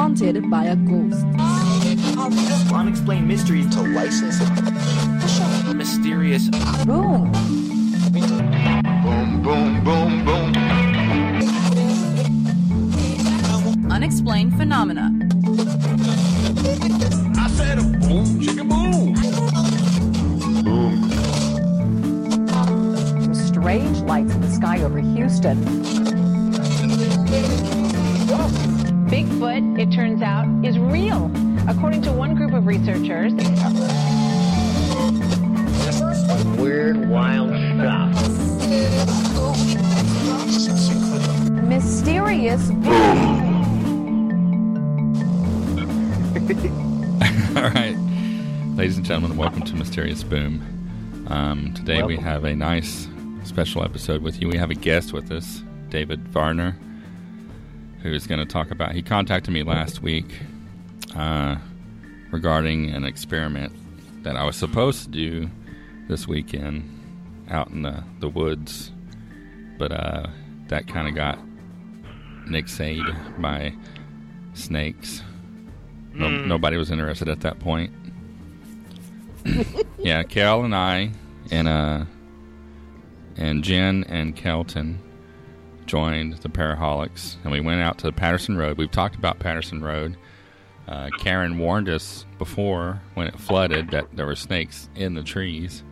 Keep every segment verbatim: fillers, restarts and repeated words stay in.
haunted by a ghost. Unexplained mysteries to license it. Mysterious. Boom. Boom, boom, boom, boom. Unexplained phenomena. I said a boom, chicka boom. Boom. Some strange lights in the sky over Houston. Bigfoot, it turns out, is real, according to one group of researchers. Weird, wild stuff. Mysterious boom. All right, ladies and gentlemen, welcome to Mysterious Boom. Um, today welcome. We have a nice special episode with you. We have a guest with us, David Varner, who is going to talk about, he contacted me last week uh, regarding an experiment that I was supposed to do this weekend out in the, the woods, but uh, that kind of got nixed by snakes. No, mm. Nobody was interested at that point. Yeah, Cal and I and uh, and Jen and Kelton joined the Paraholics, and we went out to Patterson Road. We've talked about Patterson Road. Uh, Karen warned us before, when it flooded, that there were snakes in the trees.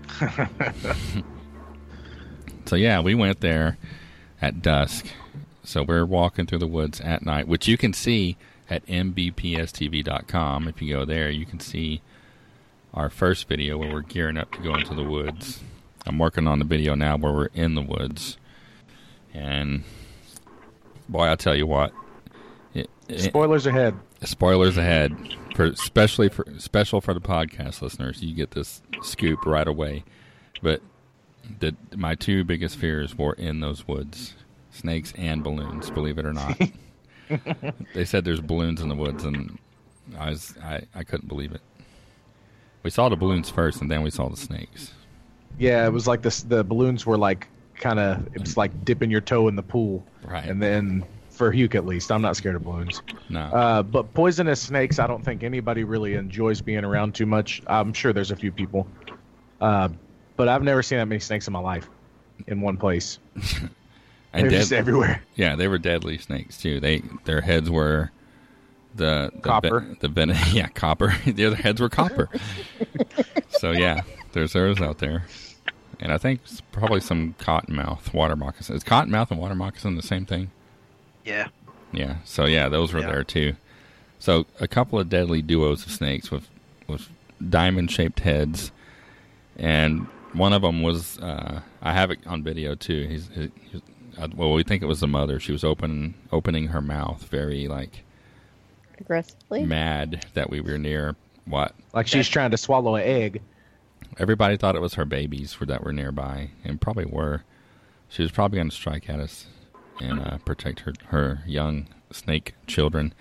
So yeah, we went there at dusk. So we're walking through the woods at night, which you can see at m b p s t v dot com. If you go there, you can see our first video where we're gearing up to go into the woods. I'm working on the video now where we're in the woods. And boy, I'll tell you what. It, it, spoilers ahead. Spoilers ahead. For especially for special for the podcast listeners. You get this scoop right away. But the, my two biggest fears were in those woods. Snakes and balloons, believe it or not. They said there's balloons in the woods, and I was I, I couldn't believe it. We saw the balloons first, and then we saw the snakes. Yeah, it was like this. The balloons were like kind of. It was like dipping your toe in the pool. Right. And then for Hugh, at least, I'm not scared of balloons. No. Uh, but poisonous snakes, I don't think anybody really enjoys being around too much. I'm sure there's a few people, uh, but I've never seen that many snakes in my life in one place. And They're dead, just everywhere. Yeah, they were deadly snakes too. They their heads were the, the copper. Ve- the ven- yeah, copper. The other heads were copper. So yeah, there's those out there, and I think it's probably some cottonmouth water moccasin. Is cottonmouth and water moccasin the same thing? Yeah. Yeah. So yeah, those were yeah. there too. So a couple of deadly duos of snakes with with diamond shaped heads, and one of them was uh, I have it on video too. He's, he's Well, we think it was the mother. She was open, opening her mouth very, like, aggressively, mad that we were near what? Like she's trying to swallow an egg. Everybody thought it was her babies that were nearby, and probably were. She was probably going to strike at us and uh, protect her, her young snake children.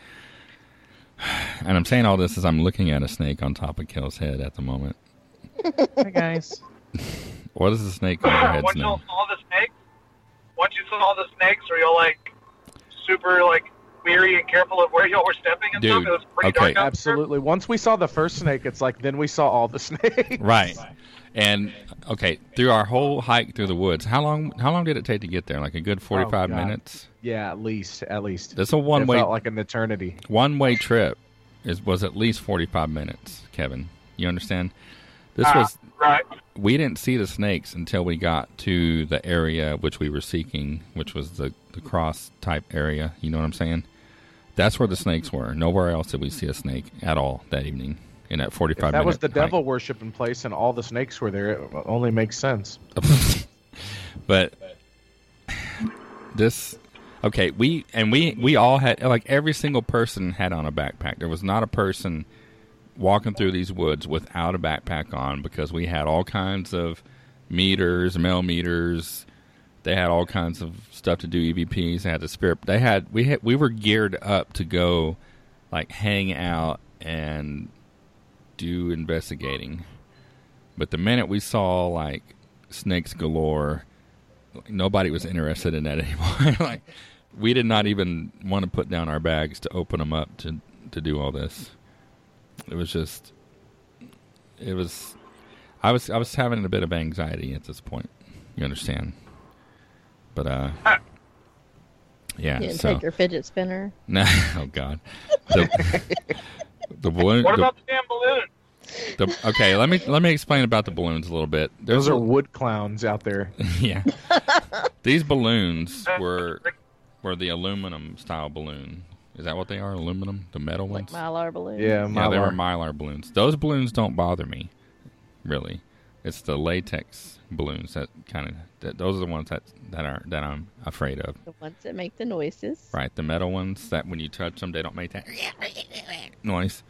And I'm saying all this as I'm looking at a snake on top of Kel's head at the moment. Hey, guys. What is the snake on your head's Once you name? saw the snakes, once you saw the snakes, were you like super like weary and careful of where y'all were stepping and Dude, stuff? It was pretty okay. dark out Absolutely. Once we saw the first snake, it's like then we saw all the snakes. Right. And okay, through our whole hike through the woods, how long how long did it take to get there? Like a good forty-five Oh, God. minutes? Yeah, at least, at least. That's a one it way felt like an eternity. one way trip. Is was at least forty-five minutes, Kevin. You understand? This Ah, was right. We didn't see the snakes until we got to the area which we were seeking, which was the, the cross type area. You know what I'm saying? That's where the snakes were. Nowhere else did we see a snake at all that evening in that forty-five If that minute was the hike. devil worshiping place and all the snakes were there, it only makes sense. But this, okay, we and we we all had, like, every single person had on a backpack. There was not a person walking through these woods without a backpack on, because we had all kinds of meters, mail meters. They had all kinds of stuff to do E V Ps. They had the spirit. They had we had we were geared up to go, like, hang out and do investigating. But the minute we saw, like, snakes galore, nobody was interested in that anymore. Like, we did not even want to put down our bags to open them up to to do all this. It was just, it was, I was, I was having a bit of anxiety at this point. You understand? But, uh, yeah. You didn't so, take your fidget spinner. No, oh God. The, the balloon. What the, about the damn balloon? the, okay, let me let me explain about the balloons a little bit. There's Those are a, wood clowns out there. yeah. These balloons were were the aluminum style balloon. Is that what they are? Aluminum, the metal Like ones. Mylar balloons. Yeah, Mylar. Yeah, they were Mylar balloons. Those balloons don't bother me, really. It's the latex balloons that kind of that. Those are the ones that that are that I'm afraid of. The ones that make the noises. Right, the metal ones that when you touch them, they don't make that noise.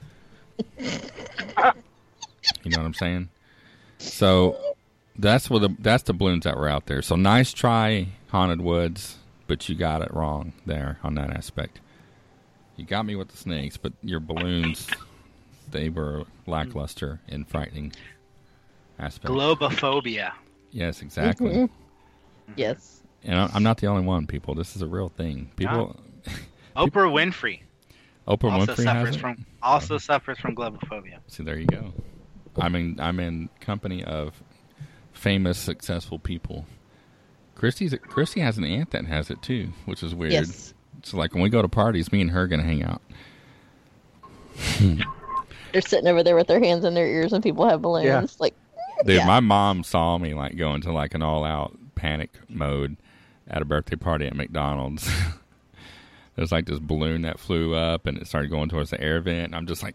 You know what I'm saying? So that's what the that's the balloons that were out there. So nice try, Haunted Woods, but you got it wrong there on that aspect. You got me with the snakes, but your balloons, they were lackluster and frightening aspect. Globophobia. Yes, exactly. Mm-hmm. Yes. And I'm not the only one, people. This is a real thing. People. Oprah Winfrey. Oprah also Winfrey suffers has it? from also suffers from globophobia. See, there you go. I'm in I'm in company of famous, successful people. Christy's Christy has an aunt that has it too, which is weird. Yes. So like when we go to parties, me and her are gonna hang out. They're sitting over there with their hands in their ears and people have balloons. Yeah. Like, Dude, yeah. my mom saw me like go into like an all out panic mode at a birthday party at McDonald's. There's like this balloon that flew up and it started going towards the air vent. And I'm just like,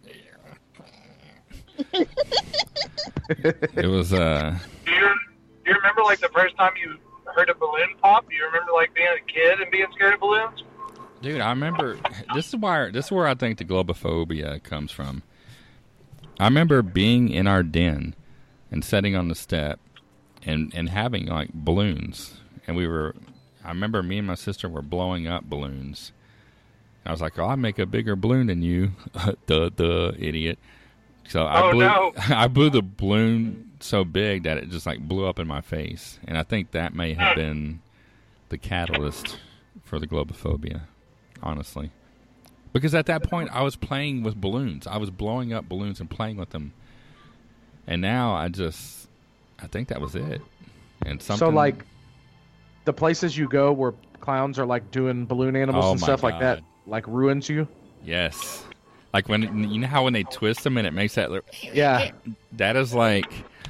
it was, uh, Do you, do you remember, like, the first time you heard a balloon pop? Do you remember, like, being a kid and being scared of balloons? dude, I remember, this is why, this is where I think the globophobia comes from. I remember being in our den and sitting on the step and, and having, like, balloons. And we were, I remember me and my sister were blowing up balloons. I was like, oh, I'll make a bigger balloon than you. duh, duh, idiot. So I Oh, blew, no. I blew the balloon so big that it just like blew up in my face. And I think that may have been the catalyst for the globophobia, honestly. Because at that point, I was playing with balloons. I was blowing up balloons and playing with them. And now I just, I think that was it. And something. So, like, the places you go where clowns are, like, doing balloon animals Oh, and my stuff like that, God. like, ruins you? Yes. Like when, you know how when they twist them and it makes that little, Yeah. that is like,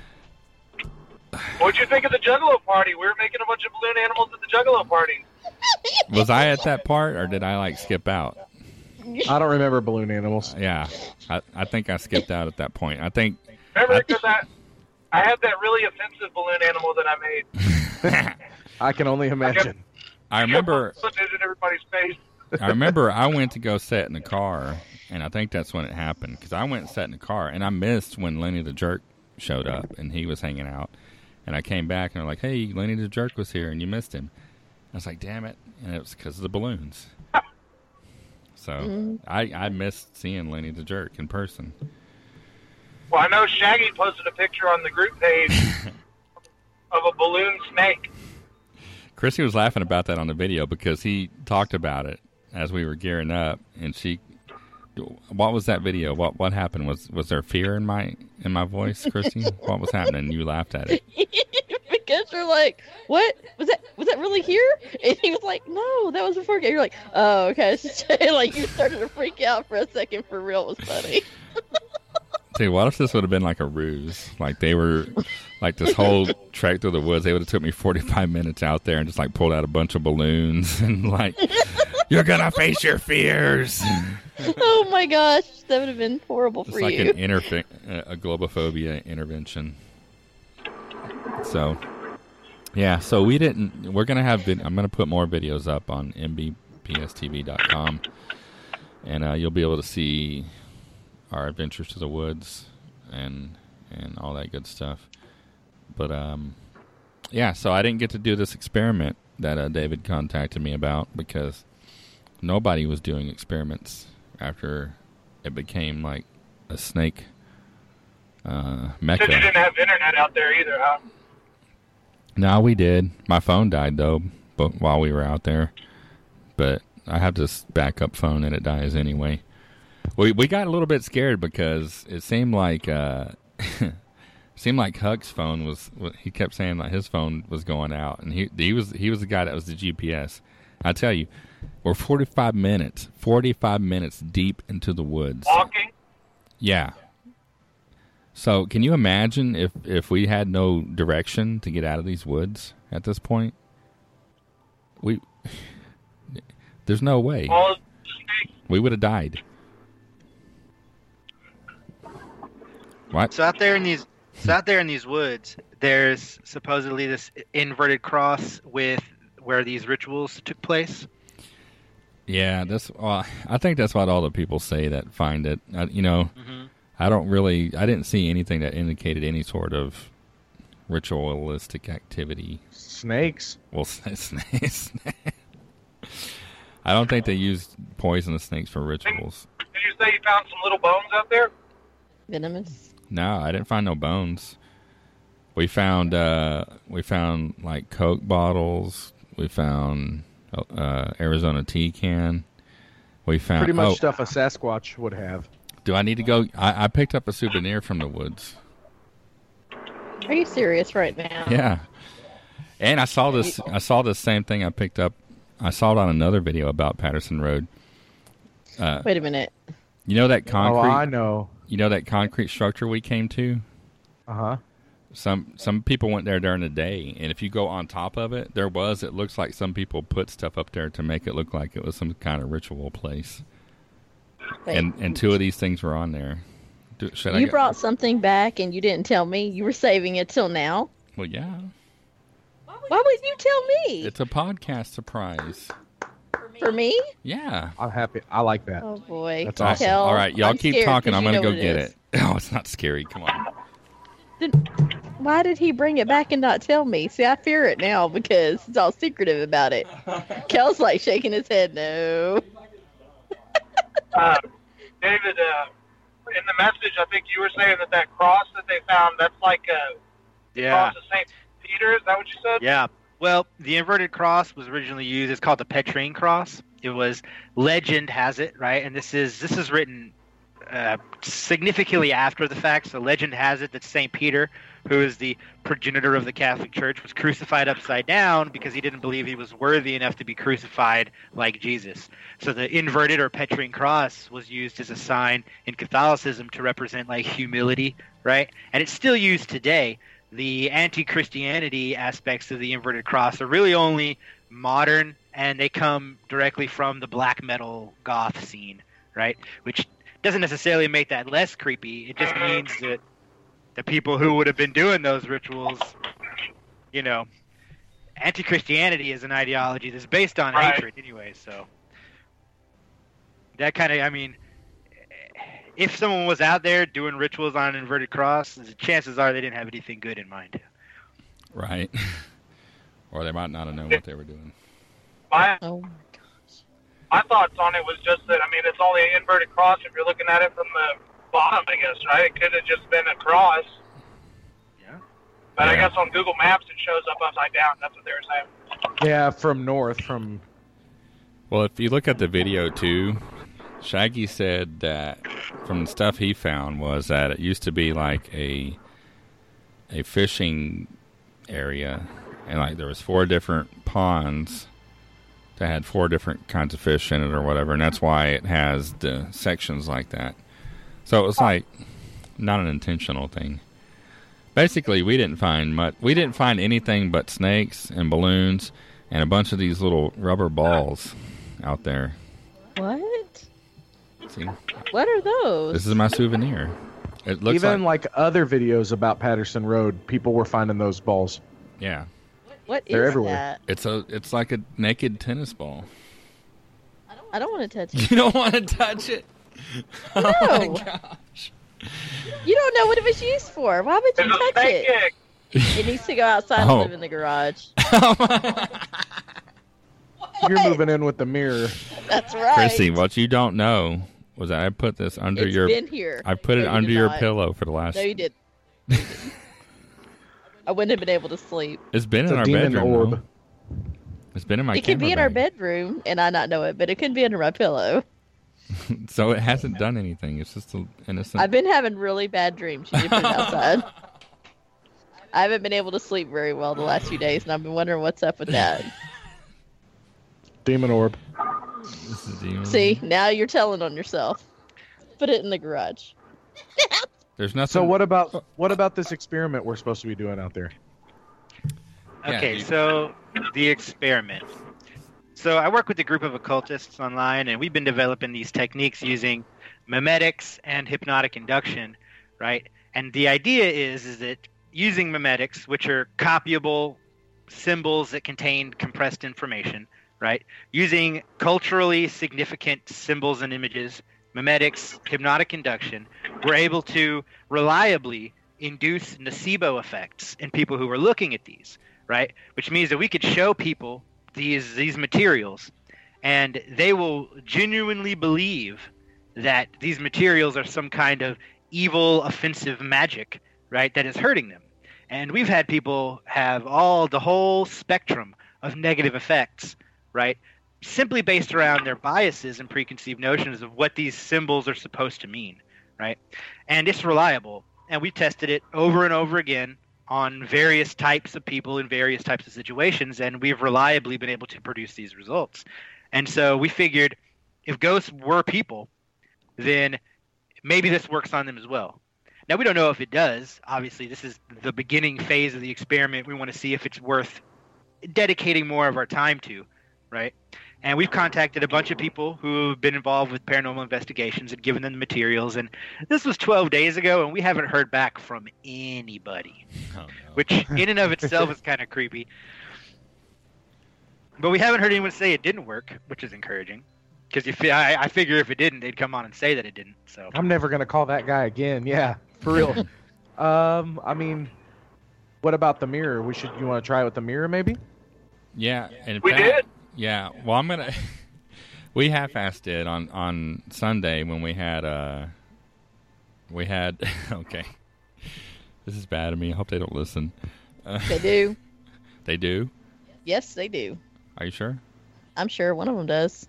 What'd you think of the Juggalo party? We were making a bunch of balloon animals at the Juggalo party. was I at that part or did I like skip out? I don't remember balloon animals. Yeah. I, I think I skipped out at that point. I think, Remember, because I, I had that really offensive balloon animal that I made. I can only imagine. I remember, Putting it in everybody's face. I remember I went to go sit in the car, and I think that's when it happened, because I went and sat in the car, and I missed when Lenny the Jerk showed up, and he was hanging out, and I came back, and they're like, hey, Lenny the Jerk was here, and you missed him. I was like, damn it, and it was because of the balloons. So Mm-hmm. I, I missed seeing Lenny the Jerk in person. Well, I know Shaggy posted a picture on the group page of a balloon snake. Chrissy was laughing about that on the video because he talked about it as we were gearing up, and she, what was that video? What what happened? Was was there fear in my in my voice, Chrissy? What was happening? You laughed at it. Because you're like, what was that? Was that really here? And he was like, no, that was before. You're like, oh, okay. Like you started to freak out for a second. For real, it was funny. Dude, what if this would have been like a ruse? Like they were, like this whole trek through the woods, they would have took me forty-five minutes out there and just like pulled out a bunch of balloons and like, you're gonna face your fears. Oh my gosh, that would have been horrible It's for like you. an interfe- a globophobia intervention. So, yeah. So we didn't. We're gonna have. Vid- I'm gonna put more videos up on m b p s t v dot com, and uh, you'll be able to see our adventures to the woods and and all that good stuff. But um, yeah. So I didn't get to do this experiment that uh, David contacted me about because nobody was doing experiments after it became like a snake uh, mecca. Said you didn't have internet out there either, huh? No, we did. My phone died though, but while we were out there. But I have this backup phone and it dies anyway. we we got a little bit scared because it seemed like uh, seemed like Huck's phone was. He kept saying that his phone was going out, and he he was he was the guy that was the G P S. I tell you, we're forty-five minutes, forty-five minutes deep into the woods. Walking? Yeah. So, can you imagine if, if we had no direction to get out of these woods at this point? We, there's no way. Well, We would have died. What? So out there in these, so out there in these woods, there's supposedly this inverted cross with where these rituals took place. Yeah, that's. Well, I think that's what all the people say that find it. Uh, you know, Mm-hmm. I don't really. I didn't see anything that indicated any sort of ritualistic activity. Snakes. Well, snakes. I don't think they used poisonous snakes for rituals. Did you say you found some little bones out there? Venomous. No, I didn't find no bones. We found uh, we found like Coke bottles. We found uh, Arizona tea can. We found Pretty much oh, stuff a Sasquatch would have. Do I need to go? I, I picked up a souvenir from the woods. Are you serious right now? Yeah, and I saw this. I saw this same thing I picked up. I saw it on another video about Patterson Road. Uh, Wait a minute. You know that concrete? Oh, I know. You know that concrete structure we came to? Uh huh. Some some people went there during the day, and if you go on top of it, there was. It looks like some people put stuff up there to make it look like it was some kind of ritual place. Wait. And and two of these things were on there. Do, should I You go- brought something back and you didn't tell me. You were saving it till now. Well, yeah. Why wouldn't you tell me? It's a podcast surprise. For me? Yeah. I'm happy. I like that. Oh boy. That's awesome. Tell. All right, y'all I'm keep scared talking. 'cause I'm you gonna know go what get is. it. Oh, it's not scary. Come on. Then why did he bring it back and not tell me? See, I fear it now because it's all secretive about it. Kel's like shaking his head. No. Uh, David, uh, in the message, I think you were saying that that cross that they found, that's like a Yeah. cross of Saint Peter. Is that what you said? Yeah. Well, the inverted cross was originally used. It's called the Petrine cross. It was legend has it, right? And this is this is written uh, significantly after the fact. So legend has it that Saint Peter, who is the progenitor of the Catholic Church, was crucified upside down because he didn't believe he was worthy enough to be crucified like Jesus. So the inverted or Petrine cross was used as a sign in Catholicism to represent like humility, right? And it's still used today. The anti-Christianity aspects of the inverted cross are really only modern, and they come directly from the black metal goth scene, right? Which doesn't necessarily make that less creepy. It just means that the people who would have been doing those rituals, you know, anti-Christianity is an ideology that's based on Right. hatred anyway, so that kind of, I mean, if someone was out there doing rituals on an inverted cross, the chances are they didn't have anything good in mind. Right. Or they might not have known what they were doing. My, Oh. my thoughts on it was just that, I mean, it's only an inverted cross if you're looking at it from the bottom, I guess, right? It could have just been a cross. Yeah. But I Yeah. guess on Google Maps it shows up upside down. That's what they were saying. Yeah, from north, from Well, if you look at the video too, Shaggy said that from the stuff he found was that it used to be like a a fishing area, and like there was four different ponds that had four different kinds of fish in it or whatever, and that's why it has the sections like that. So it was like not an intentional thing. Basically, we didn't find much. We didn't find anything but snakes and balloons and a bunch of these little rubber balls out there. What? See, What are those? this is my souvenir. It looks even like, like other videos about Patterson Road, people were finding those balls. yeah, What is They're everywhere. that? it's a it's like a naked tennis ball. I don't want to touch it. You don't want to touch it. No. Oh my gosh! You don't know what it was used for. Why would It's you a touch snake it? egg. It needs to go outside Oh. and live in the garage. You're moving in with the mirror. That's right. Chrissy, what you don't know was that I put this under It's your. been here. I put it No, you under did your not. pillow for the last. No, you did. I wouldn't have been able to sleep. It's been It's in a our demon bedroom. orb. though. It's been in my. It could be camera in our bag. bedroom and I not know it, but it could be under my pillow. So it hasn't done anything. It's just an innocent. I've been having really bad dreams. You need to put it outside. I haven't been able to sleep very well the last few days, and I've been wondering what's up with that. Demon orb. This is demon. See, now you're telling on yourself. Put it in the garage. There's nothing. So what about what about this experiment we're supposed to be doing out there? Yeah, Okay, you- so the experiment. So I work with a group of occultists online, and we've been developing these techniques using memetics and hypnotic induction, right? And the idea is, is that using memetics, which are copyable symbols that contain compressed information, right? Using culturally significant symbols and images, memetics, hypnotic induction, we're able to reliably induce nocebo effects in people who are looking at these, right? Which means that we could show people these these materials, and they will genuinely believe that these materials are some kind of evil, offensive magic, right, that is hurting them. And we've had people have all the whole spectrum of negative effects, right, simply based around their biases and preconceived notions of what these symbols are supposed to mean, right? And it's reliable, and we tested it over and over again on various types of people in various types of situations, and we've reliably been able to produce these results. And so we figured if ghosts were people, then maybe this works on them as well. Now, we don't know if it does. Obviously, this is the beginning phase of the experiment. We want to see if it's worth dedicating more of our time to, right? And we've contacted a bunch of people who have been involved with paranormal investigations and given them the materials. And this was twelve days ago, and we haven't heard back from anybody, Oh, no. which in and of itself is kind of creepy. But we haven't heard anyone say it didn't work, which is encouraging. Because you fi- I, I figure if it didn't, they'd come on and say that it didn't. So I'm never gonna call that guy again. Yeah, for real. um, I mean, what about the mirror? We should. You want to try it with the mirror, maybe? Yeah, and in We fact- did? Yeah, well, I'm gonna. We half-assed it on on Sunday when we had uh. We had okay. This is bad of me. I hope they don't listen. Uh, They do. They do. Yes, they do. Are you sure? I'm sure one of them does.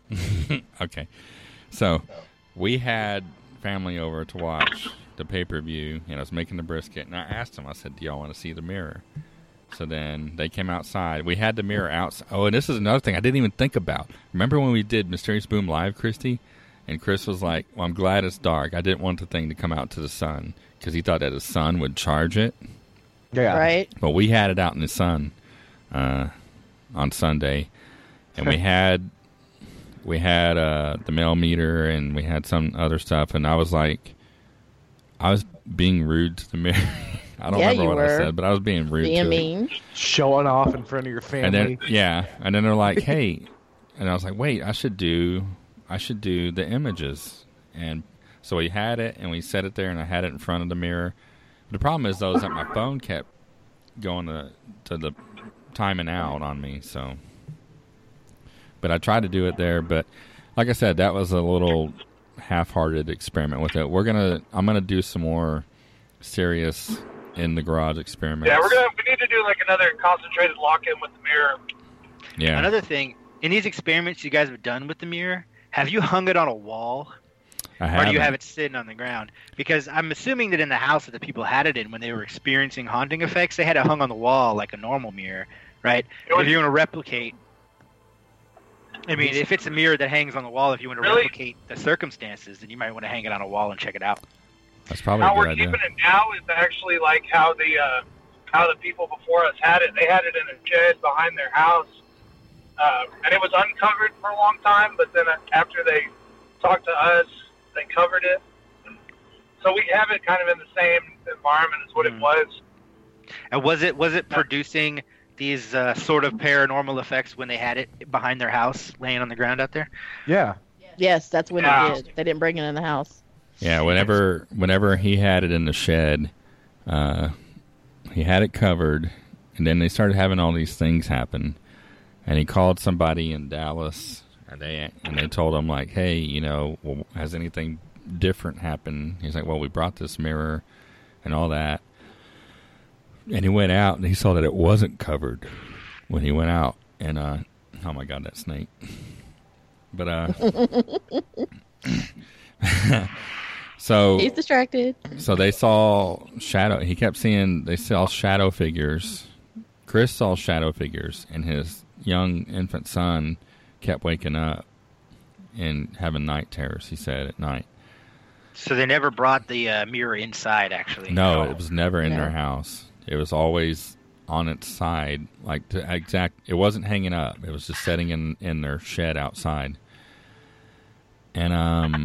Okay, so we had family over to watch the pay-per-view, and I was making the brisket, and I asked them. I said, "Do y'all want to see the mirror?" So then they came outside. We had the mirror outside. Oh, and this is another thing I didn't even think about. Remember when we did Mysterious Boom Live, Christy? And Chris was like, well, I'm glad it's dark. I didn't want the thing to come out to the sun because he thought that the sun would charge it. Yeah. Right? But we had it out in the sun uh, on Sunday. And we had we had uh, the mail meter, and we had some other stuff. And I was like, I was being rude to the mirror. I don't Yeah, remember you what were. I said, but I was being rude Being to mean. it. Showing off in front of your family. And then yeah, and then they're like, "Hey," and I was like, "Wait, I should do, I should do the images." And so we had it, and we set it there, and I had it in front of the mirror. The problem is though is that my phone kept going to to the timing out on me. So, but I tried to do it there, but like I said, that was a little half-hearted experiment with it. We're gonna, I'm gonna do some more serious in the garage experiments. Yeah, we're gonna we need to do like another concentrated lock-in with the mirror. Yeah. another thing, in these experiments you guys have done with the mirror, have you hung it on a wall? I Or do haven't. you have it sitting on the ground? Because I'm assuming that in the house that the people had it in, when they were experiencing haunting effects, they had it hung on the wall like a normal mirror, right? It was- If you want to replicate, I mean, if it's a mirror that hangs on the wall, if you want to Really? replicate the circumstances, then you might want to hang it on a wall and check it out. That's probably How a we're good idea. keeping it now is actually like how the uh, how the people before us had it. They had it in a shed behind their house, uh, and it was uncovered for a long time. But then after they talked to us, they covered it. So we have it kind of in the same environment as what Mm. it was. And was it was it producing these uh, sort of paranormal effects when they had it behind their house, laying on the ground out there? Yeah. Yes, that's when Yeah. they did. They didn't bring it in the house. Yeah, whenever whenever he had it in the shed, uh, he had it covered, and then they started having all these things happen. And he called somebody in Dallas, and they and they told him like, "Hey, you know, well, has anything different happened?" He's like, "Well, we brought this mirror and all that." And he went out, and he saw that it wasn't covered when he went out. And uh, oh my God, that snake! But uh, so He's distracted. So they saw shadow. He kept seeing. They saw shadow figures. Chris saw shadow figures, and his young infant son kept waking up and having night terrors. He said at night. So they never brought the uh, mirror inside, actually. No, at it was never in No. their house. It was always on its side, like to exact. It wasn't hanging up. It was just sitting in in their shed outside. And um,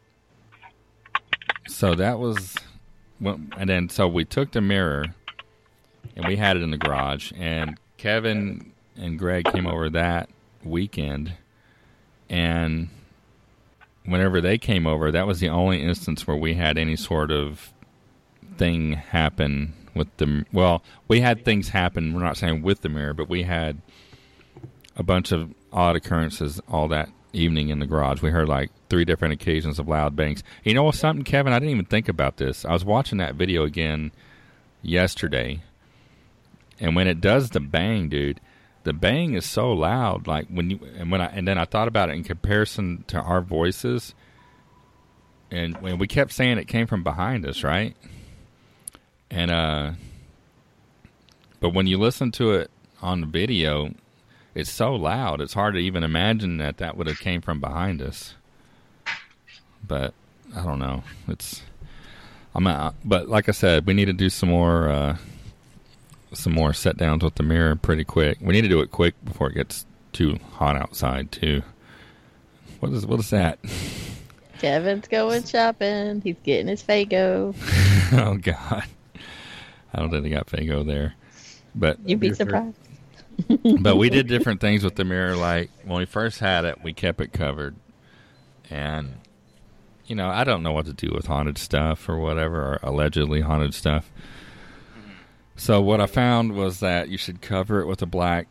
so that was, well, and then so we took the mirror, and we had it in the garage. And Kevin and Greg came over that weekend, and whenever they came over, that was the only instance where we had any sort of thing happen with the, well, we had things happen, we're not saying with the mirror, but we had a bunch of odd occurrences all that evening in the garage. We heard like three different occasions of loud bangs. You know something, Kevin? I didn't even think about this. I was watching that video again yesterday, and when it does the bang, dude, the bang is so loud. Like when you and when I and then I thought about it in comparison to our voices, and when we kept saying it came from behind us, right? And uh, but when you listen to it on the video, it's so loud. It's hard to even imagine that that would have came from behind us. But I don't know. It's I'm out. But like I said, we need to do some more. Uh, some more set downs with the mirror pretty quick. We need to do it quick before it gets too hot outside too. What is what is that? Kevin's going shopping. He's getting his Faygo. Oh God, I don't think they got Faygo there, but You'd be surprised. but we did different things with the mirror. Like when we first had it, we kept it covered, and you know I don't know what to do with haunted stuff or whatever, or allegedly haunted stuff. So what I found was that you should cover it with a black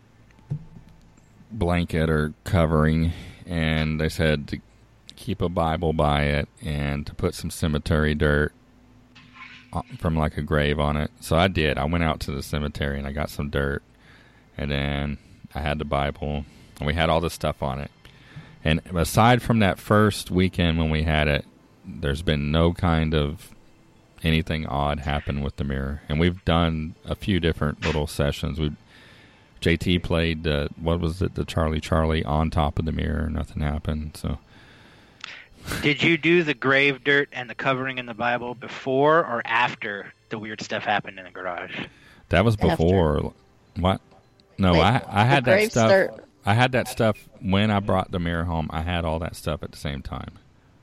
blanket or covering, and they said to keep a Bible by it and to put some cemetery dirt from like a grave on it. So I did. I went out to the cemetery and I got some dirt, and then I had the Bible, and we had all this stuff on it. And aside from that first weekend when we had it, there's been no kind of anything odd happen with the mirror. And we've done a few different little sessions. We J T played uh, what was it, the Charlie Charlie on top of the mirror. Nothing happened. So Did you do the grave dirt and the covering in the Bible before or after the weird stuff happened in the garage? that was before. After. What? No, Wait, I I had the that grave stuff. start- I had that stuff when I brought the mirror home. I had all that stuff at the same time.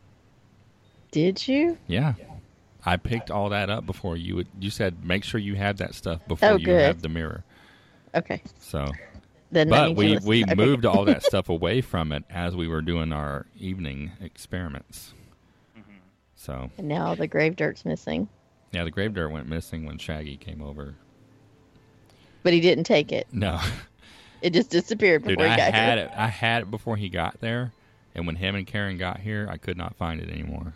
Did you? Yeah. I picked all that up before you would. You said make sure you had that stuff before Oh, you good. have the mirror. Okay. So, Then that but means we you listened. we Okay. moved all that stuff away from it as we were doing our evening experiments. So And now the grave dirt's missing. yeah, the grave dirt went missing when Shaggy came over. But he didn't take it. No, It just disappeared before dude, he I got had here. it. I had it before he got there, and when him and Karen got here, I could not find it anymore.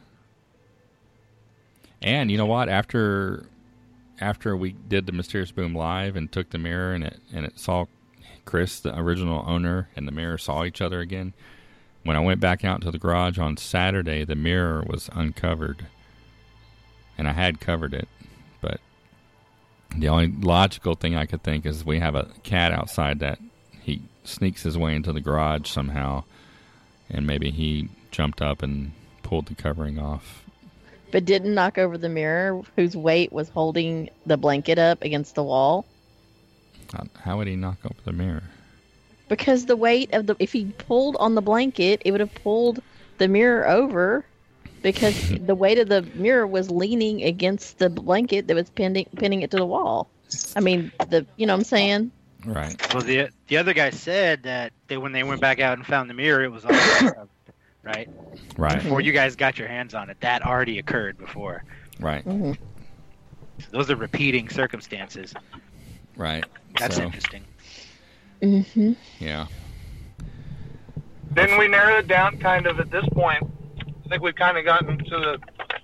And you know what? After after we did the Mysterious Boom live and took the mirror and it and it saw Chris, the original owner, and the mirror saw each other again. When I went back out to the garage on Saturday, the mirror was uncovered, and I had covered it. But the only logical thing I could think is we have a cat outside that he sneaks his way into the garage somehow, and maybe he jumped up and pulled the covering off. But didn't knock over the mirror, whose weight was holding the blanket up against the wall. How, how would he knock over the mirror? Because the weight of the, if he pulled on the blanket, it would have pulled the mirror over. Because the weight of the mirror was leaning against the blanket that was pinning pinning it to the wall. I mean, the you know what I'm saying? Right. Well, the the other guy said that they, when they went back out and found the mirror, it was all covered, right? Right. Before you guys got your hands on it, that already occurred before. Right. Mm-hmm. Those are repeating circumstances. Right. That's So, interesting. Mm-hmm. yeah. Didn't we narrow it down kind of at this point? I think we've kind of gotten to the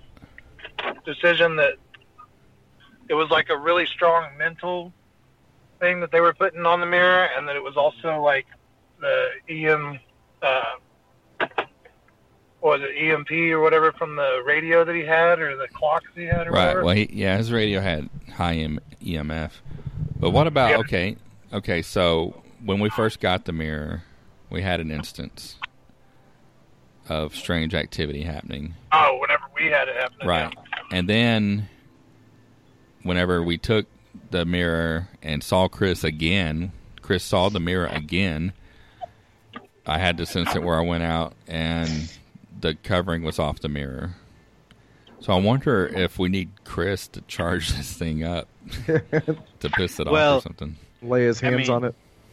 decision that it was like a really strong mental thing that they were putting on the mirror, and that it was also like the E M uh, what was it, E M P or whatever from the radio that he had, or the clocks he had, or Right. whatever. Well, he, yeah, his radio had high M- E M F. But what about Yep. okay, okay? So when we first got the mirror, we had an instance of strange activity happening. Oh, whenever we had it happen. Right. And then whenever we took the mirror and saw Chris again, Chris saw the mirror again, I had to sense it where I went out and the covering was off the mirror. So I wonder if we need Chris to charge this thing up to piss it Well, off or something. Lay his I hands mean- on it.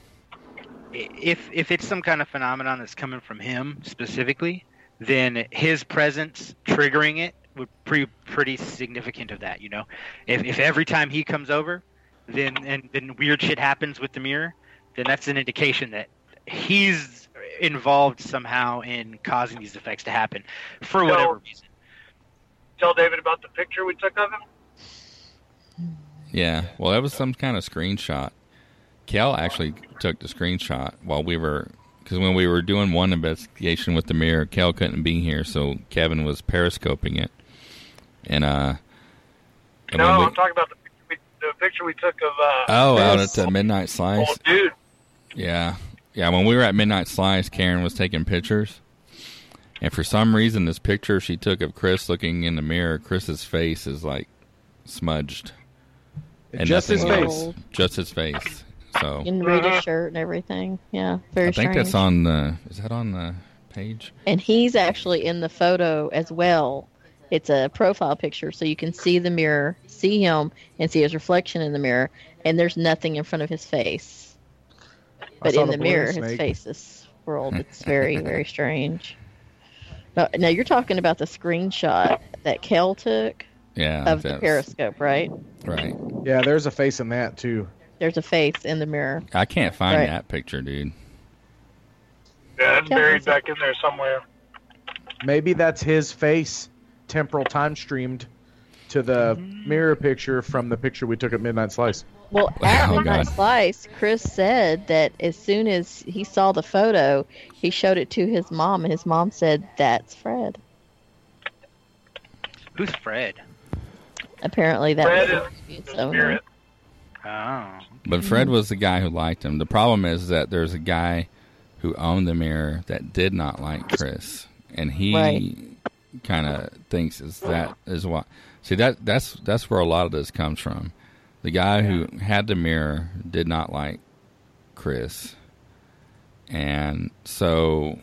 If if it's some kind of phenomenon that's coming from him specifically, then his presence triggering it would be pretty significant of that. You know, if if every time he comes over, then and then weird shit happens with the mirror, then that's an indication that he's involved somehow in causing these effects to happen for So- whatever reason. Tell David about the picture we took of him. Yeah, well, that was some kind of screenshot. Kel actually took the screenshot while we were, because when we were doing one investigation with the mirror, Kel couldn't be here, so Kevin was periscoping it. And, uh... and No, when we, I'm talking about the picture we, the picture we took of. Uh, oh, out at this the Midnight Slice? old dude. Yeah. Yeah, when we were at Midnight Slice, Karen was taking pictures. And for some reason, this picture she took of Chris looking in the mirror, Chris's face is, like, smudged. And Just his nothing face. else. Just his face. So You can read his shirt and everything. Yeah, very I think strange. that's on the. Is that on the page? And he's actually in the photo as well. It's a profile picture, so you can see the mirror, see him, and see his reflection in the mirror. And there's nothing in front of his face. But saw in the the balloon mirror, his snake. face is swirled. It's very, very strange. Now, now you're talking about the screenshot that Kel took Yeah. of the that's- Periscope, right? Right. Yeah, there's a face in that too. There's a face in the mirror. I can't find Right. that picture, dude. Yeah, it's Yeah, buried it's- back in there somewhere. Maybe that's his face temporal time streamed to the mirror picture from the picture we took at Midnight Slice. Well, at Oh, Midnight God. Slice, Chris said that as soon as he saw the photo, he showed it to his mom, and his mom said, "That's Fred." Who's Fred? Apparently, that Fred was is the so spirit. Oh. But Fred was the guy who liked him. The problem is that there's a guy who owned the mirror that did not like Chris, and he Right. kind of thinks is that is what. See that that's that's where a lot of this comes from. The guy who had the mirror did not like Chris, and so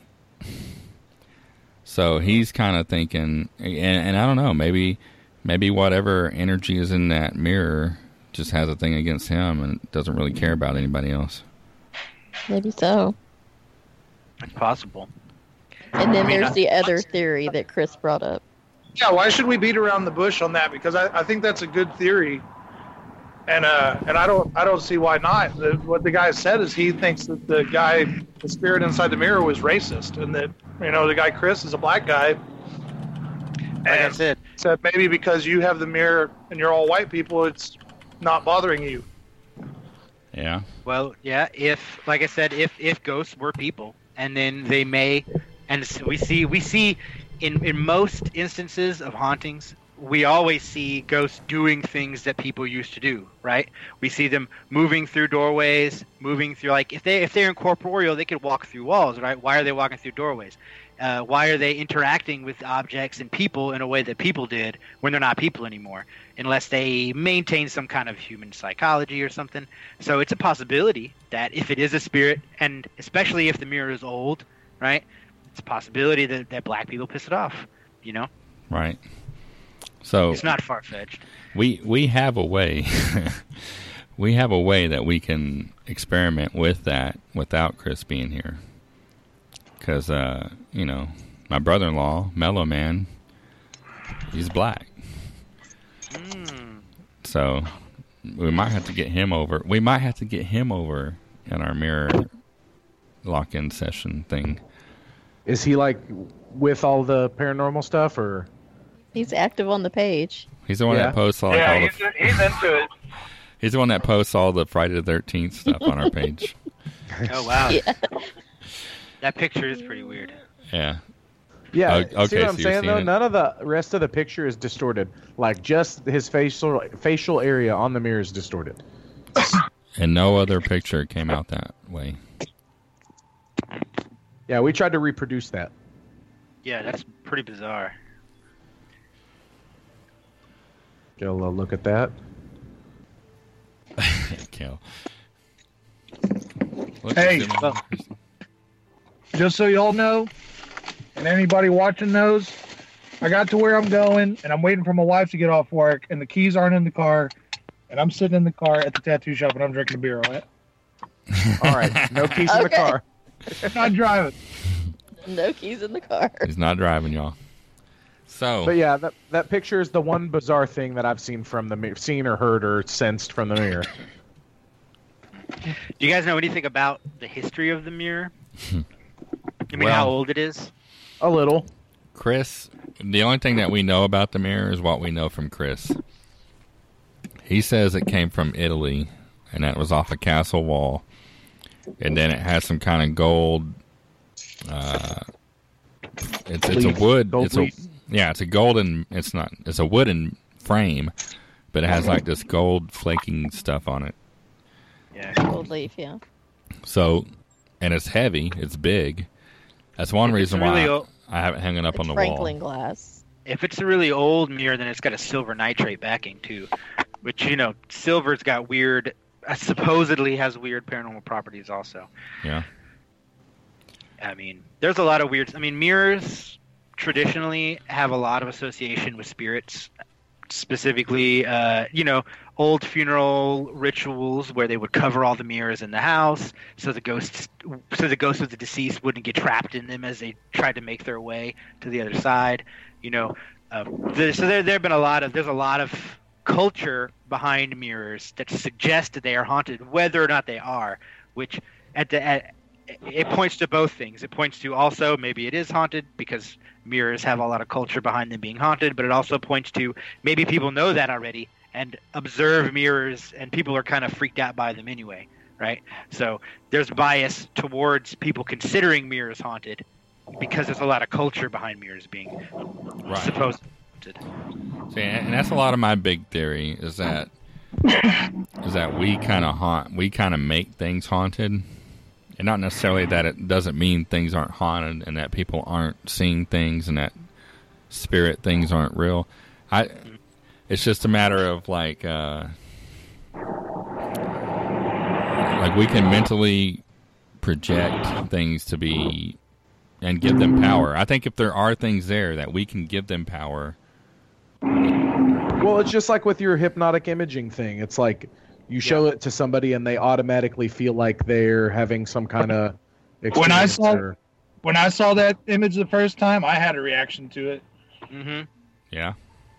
so he's kind of thinking, and, and I don't know, maybe maybe whatever energy is in that mirror just has a thing against him and doesn't really care about anybody else. Maybe so. It's possible. And then I mean, there's I- the other theory that Chris brought up. Yeah, why should we beat around the bush on that? Because I, I think that's a good theory, and uh, and I don't I don't see why not. The, what the guy said is he thinks that the guy, the spirit inside the mirror, was racist, and that you know the guy Chris is a black guy. Like I And said, said maybe because you have the mirror and you're all white people, it's not bothering you. Yeah. well, yeah. If, like I said, if if ghosts were people, and then they may, and s- we see we see in in most instances of hauntings, we always see ghosts doing things that people used to do, right? We see them moving through doorways, moving through, like if they if they're incorporeal, they could walk through walls, right? Why are they walking through doorways? Uh, why are they interacting with objects and people in a way that people did when they're not people anymore? Unless they maintain some kind of human psychology or something. So it's a possibility that if it is a spirit, and especially if the mirror is old, right? It's a possibility that, that black people piss it off, you know? Right. So It's not far-fetched. we we have a way we have a way that we can experiment with that without Chris being here. Because, uh, you know, my brother-in-law, Mellow Man, he's black. Mm. So we might have to get him over. We might have to get him over in our mirror lock-in session thing. Is he like with all the paranormal stuff, or He's active on the page. He's the one Yeah. that posts all, yeah, all he's, the. he's into it. He's the one that posts all the Friday the thirteenth stuff on our page. Oh, wow. Yeah. That picture is pretty weird. Yeah. Yeah, O- okay, see what I'm so you're saying though? seeing it. None of the rest of the picture is distorted. Like just his facial facial area on the mirror is distorted. And no other picture came out that way. Yeah, we tried to reproduce that. Yeah, that's pretty bizarre. Get a little look at that. Kel. Hey, Well, just so y'all know, and anybody watching knows, I got to where I'm going, and I'm waiting for my wife to get off work, and the keys aren't in the car, and I'm sitting in the car at the tattoo shop, and I'm drinking a beer, all right? All right, no keys in the Okay. car. Not driving. No keys in the car. he's not driving, y'all. So, But yeah, that that picture is the one bizarre thing that I've seen from the mi- seen or heard or sensed from the mirror. Do you guys know anything about the history of the mirror? I mean, Well- how old it is? A little. Chris, the only thing that we know about the mirror is what we know from Chris. He says it came from Italy, and that was off a castle wall. And then it has some kind of gold. Uh, it's it's a Leaf. wood. Gold it's a leaf. yeah. It's a golden. It's not. It's a wooden frame, but it has like this gold flaking stuff on it. Yeah. Gold leaf, yeah. So, and it's heavy. It's big. That's one If it's reason really why old- I, I haven't hung it up on the Franklin wall. glass. If it's a really old mirror, then it's got a silver nitrate backing too, which you know, silver's got weird. Uh, supposedly has weird paranormal properties also. Yeah. I mean, there's a lot of weird. I mean, mirrors traditionally have a lot of association with spirits, specifically, uh, you know, old funeral rituals where they would cover all the mirrors in the house so the ghosts, so the ghosts of the deceased wouldn't get trapped in them as they tried to make their way to the other side. You know, uh, the, so there there have been a lot of there's a lot of culture behind mirrors that suggest that they are haunted, whether or not they are, which at the at, it points to both things. It points to also maybe it is haunted because mirrors have a lot of culture behind them being haunted, but it also points to maybe people know that already and observe mirrors and people are kind of freaked out by them anyway, right? So there's bias towards people considering mirrors haunted because there's a lot of culture behind mirrors being Right. supposed haunted. See, and that's a lot of my big theory is that is that we kind of haunt, we kind of make things haunted, and not necessarily that it doesn't mean things aren't haunted and that people aren't seeing things and that spirit things aren't real. I, it's just a matter of like, uh, like we can mentally project things to be and give them power. I think if there are things there that we can give them power. Well, it's just like with your hypnotic imaging thing. It's like you show it to somebody and they automatically feel like they're having some kind of When I experience saw or- when I saw that image the first time, I had a reaction to it. Mm-hmm. Yeah.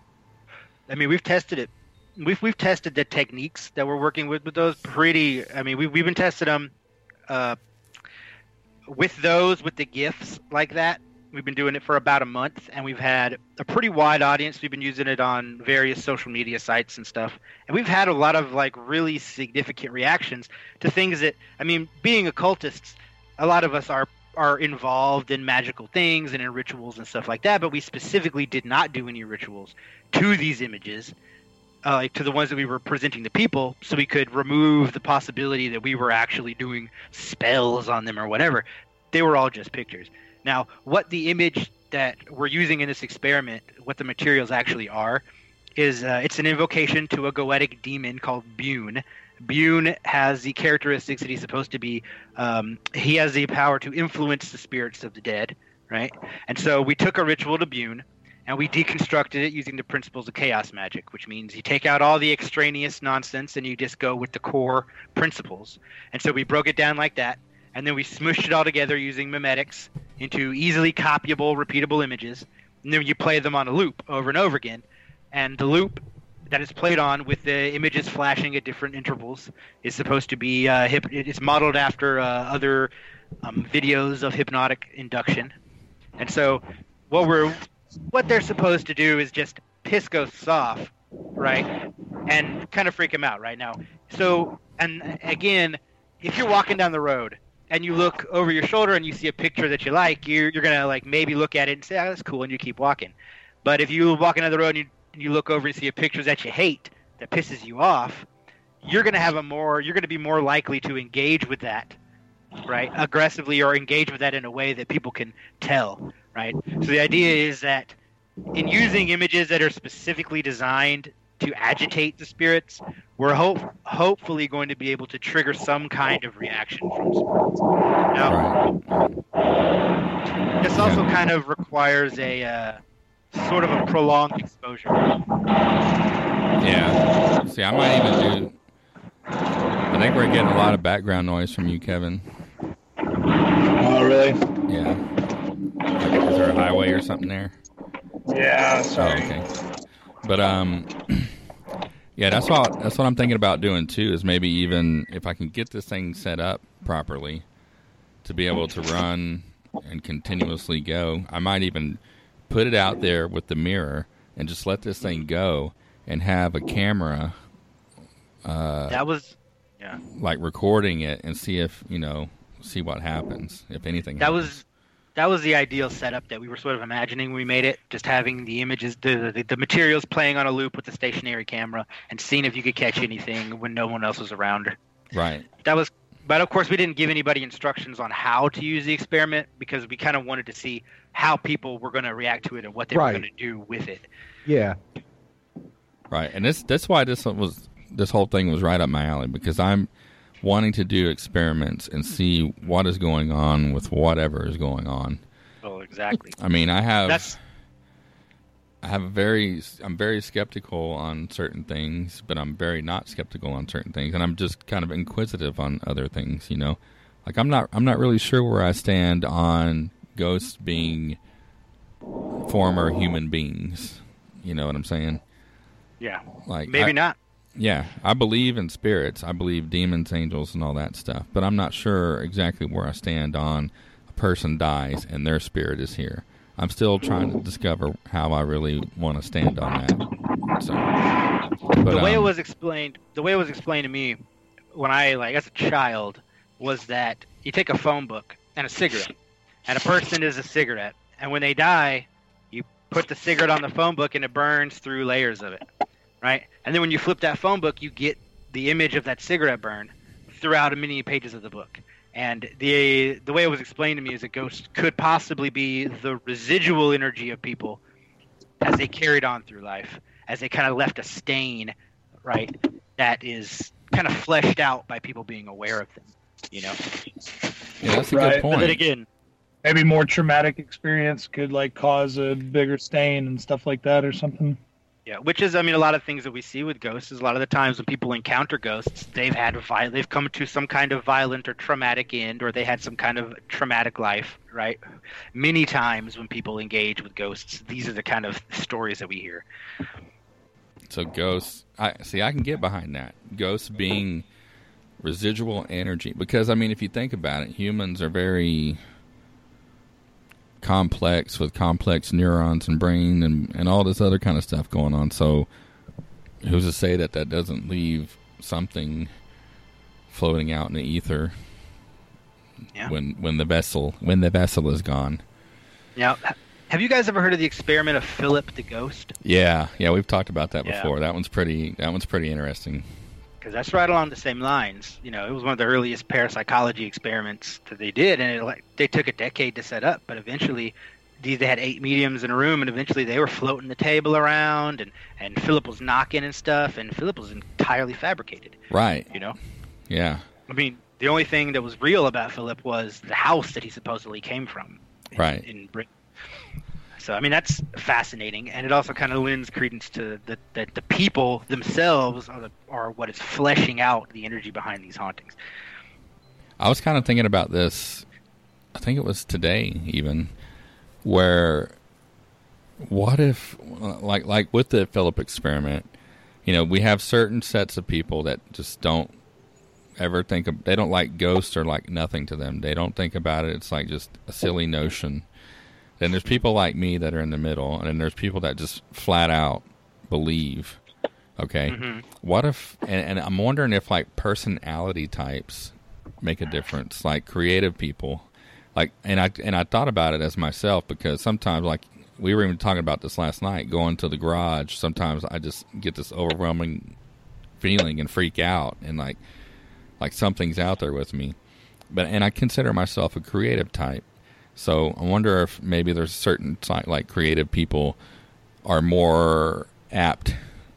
I mean, we've tested it. We've we've tested the techniques that we're working with with those pretty. I mean, we've we've been testing them uh, with those with the gifts like that. We've been doing it for about a month, and we've had a pretty wide audience. We've been using it on various social media sites and stuff, and we've had a lot of like really significant reactions to things that. I mean, being occultists, a lot of us are are involved in magical things and in rituals and stuff like that, but we specifically did not do any rituals to these images, uh, like to the ones that we were presenting to people, so we could remove the possibility that we were actually doing spells on them or whatever. They were all just pictures. Now, what the image that we're using in this experiment, what the materials actually are, is uh, it's an invocation to a goetic demon called Bune. Bune has the characteristics that he's supposed to be. Um, he has the power to influence the spirits of the dead, right? And so we took a ritual to Bune, and we deconstructed it using the principles of chaos magic, which means you take out all the extraneous nonsense and you just go with the core principles. And so we broke it down like that, and then we smushed it all together using memetics into easily copyable, repeatable images. And then you play them on a loop over and over again. And the loop that is played on with the images flashing at different intervals is supposed to be uh, hip. It's modeled after uh, other um, videos of hypnotic induction. And so what we're what they're supposed to do is just piss ghosts off, right? And kind of freak them out right now. So, and again, if you're walking down the road and you look over your shoulder and you see a picture that you like, you're you're gonna like maybe look at it and say, "Oh, that's cool," and you keep walking. But if you walk down the road and you, you look over and see a picture that you hate, that pisses you off, you're gonna have a more you're gonna be more likely to engage with that, right, aggressively, or engage with that in a way that people can tell, right? So the idea is that in using images that are specifically designed to agitate the spirits, we're hope hopefully going to be able to trigger some kind of reaction from spirits. Now, this also kind of requires a uh, sort of a prolonged exposure. Yeah. See, I might even do. I think we're getting a lot of background noise from you, Kevin. Oh, really? Yeah. Like, is there a highway or something there? Yeah, sorry. Oh, okay. But um, yeah, that's what that's what I'm thinking about doing too. Is maybe even if I can get this thing set up properly to be able to run and continuously go, I might even put it out there with the mirror and just let this thing go and have a camera. Uh, that was, yeah. Like recording it and see if you know, see what happens if anything. That happens. was. That was the ideal setup that we were sort of imagining when we made it, just having the images, the, the the materials playing on a loop with the stationary camera and seeing if you could catch anything when no one else was around. Right. That was, but of course we didn't give anybody instructions on how to use the experiment because we kind of wanted to see how people were going to react to it and what they Right. were going to do with it. Yeah. Right, and this that's why this was this whole thing was right up my alley because I'm wanting to do experiments and see what is going on with whatever is going on. Oh, exactly. I mean, I have That's... I have a very I'm very skeptical on certain things, but I'm very not skeptical on certain things, and I'm just kind of inquisitive on other things, you know. Like I'm not I'm not really sure where I stand on ghosts being former human beings. You know what I'm saying? Yeah. Like maybe I, not. Yeah, I believe in spirits. I believe demons, angels, and all that stuff. But I'm not sure exactly where I stand on a person dies and their spirit is here. I'm still trying to discover how I really want to stand on that. So, but, the way um, it was explained, the way it was explained to me when I, like, as a child, was that you take a phone book and a cigarette, and a person is a cigarette, and when they die, you put the cigarette on the phone book and it burns through layers of it. Right, and then when you flip that phone book, you get the image of that cigarette burn throughout many pages of the book. And the the way it was explained to me is that ghosts could possibly be the residual energy of people as they carried on through life, as they kind of left a stain, right, that is kind of fleshed out by people being aware of them. You know. Yeah, that's a Right. good point. But then again, Maybe more traumatic experience could like cause a bigger stain and stuff like that or something. yeah, which is, I mean, a lot of things that we see with ghosts is a lot of the times when people encounter ghosts, they've had vi- they've come to some kind of violent or traumatic end, or they had some kind of traumatic life, right? Many times when people engage with ghosts, these are the kind of stories that we hear. So ghosts, I see. I can get behind that. Ghosts being residual energy, because I mean, if you think about it, humans are very complex with complex neurons and brain and, and all this other kind of stuff going on. So who's to say that that doesn't leave something floating out in the ether Yeah. when when the vessel when the vessel is gone? Now, have you guys ever heard of the experiment of Philip the Ghost? Yeah, yeah, we've talked about that Yeah. before. That one's pretty. That one's pretty interesting. Because that's right along the same lines. You know, it was one of the earliest parapsychology experiments that they did, and it, like, they took a decade to set up. But eventually, these they had eight mediums in a room, and eventually they were floating the table around, and, and Philip was knocking and stuff, and Philip was entirely fabricated. Right. You know, Yeah. I mean, the only thing that was real about Philip was the house that he supposedly came from. In, Right. In Britain. So I mean, that's fascinating, and it also kind of lends credence to the that the people themselves are, the, are what is fleshing out the energy behind these hauntings. I was kind of thinking about this, I think it was today even, where what if, like like with the Philip experiment, you know, we have certain sets of people that just don't ever think of, they don't like ghosts or like nothing to them. They don't think about it. It's like just a silly notion. Then there's people like me that are in the middle, and then there's people that just flat out believe. Okay, Mm-hmm. what if? And, and I'm wondering if like personality types, make a difference. Like creative people, like and I and I thought about it as myself because sometimes, like we were even talking about this last night, going to the garage. Sometimes I just get this overwhelming feeling and freak out, and like like something's out there with me. But and I consider myself a creative type, so I wonder if maybe there's certain type, like creative people are more apt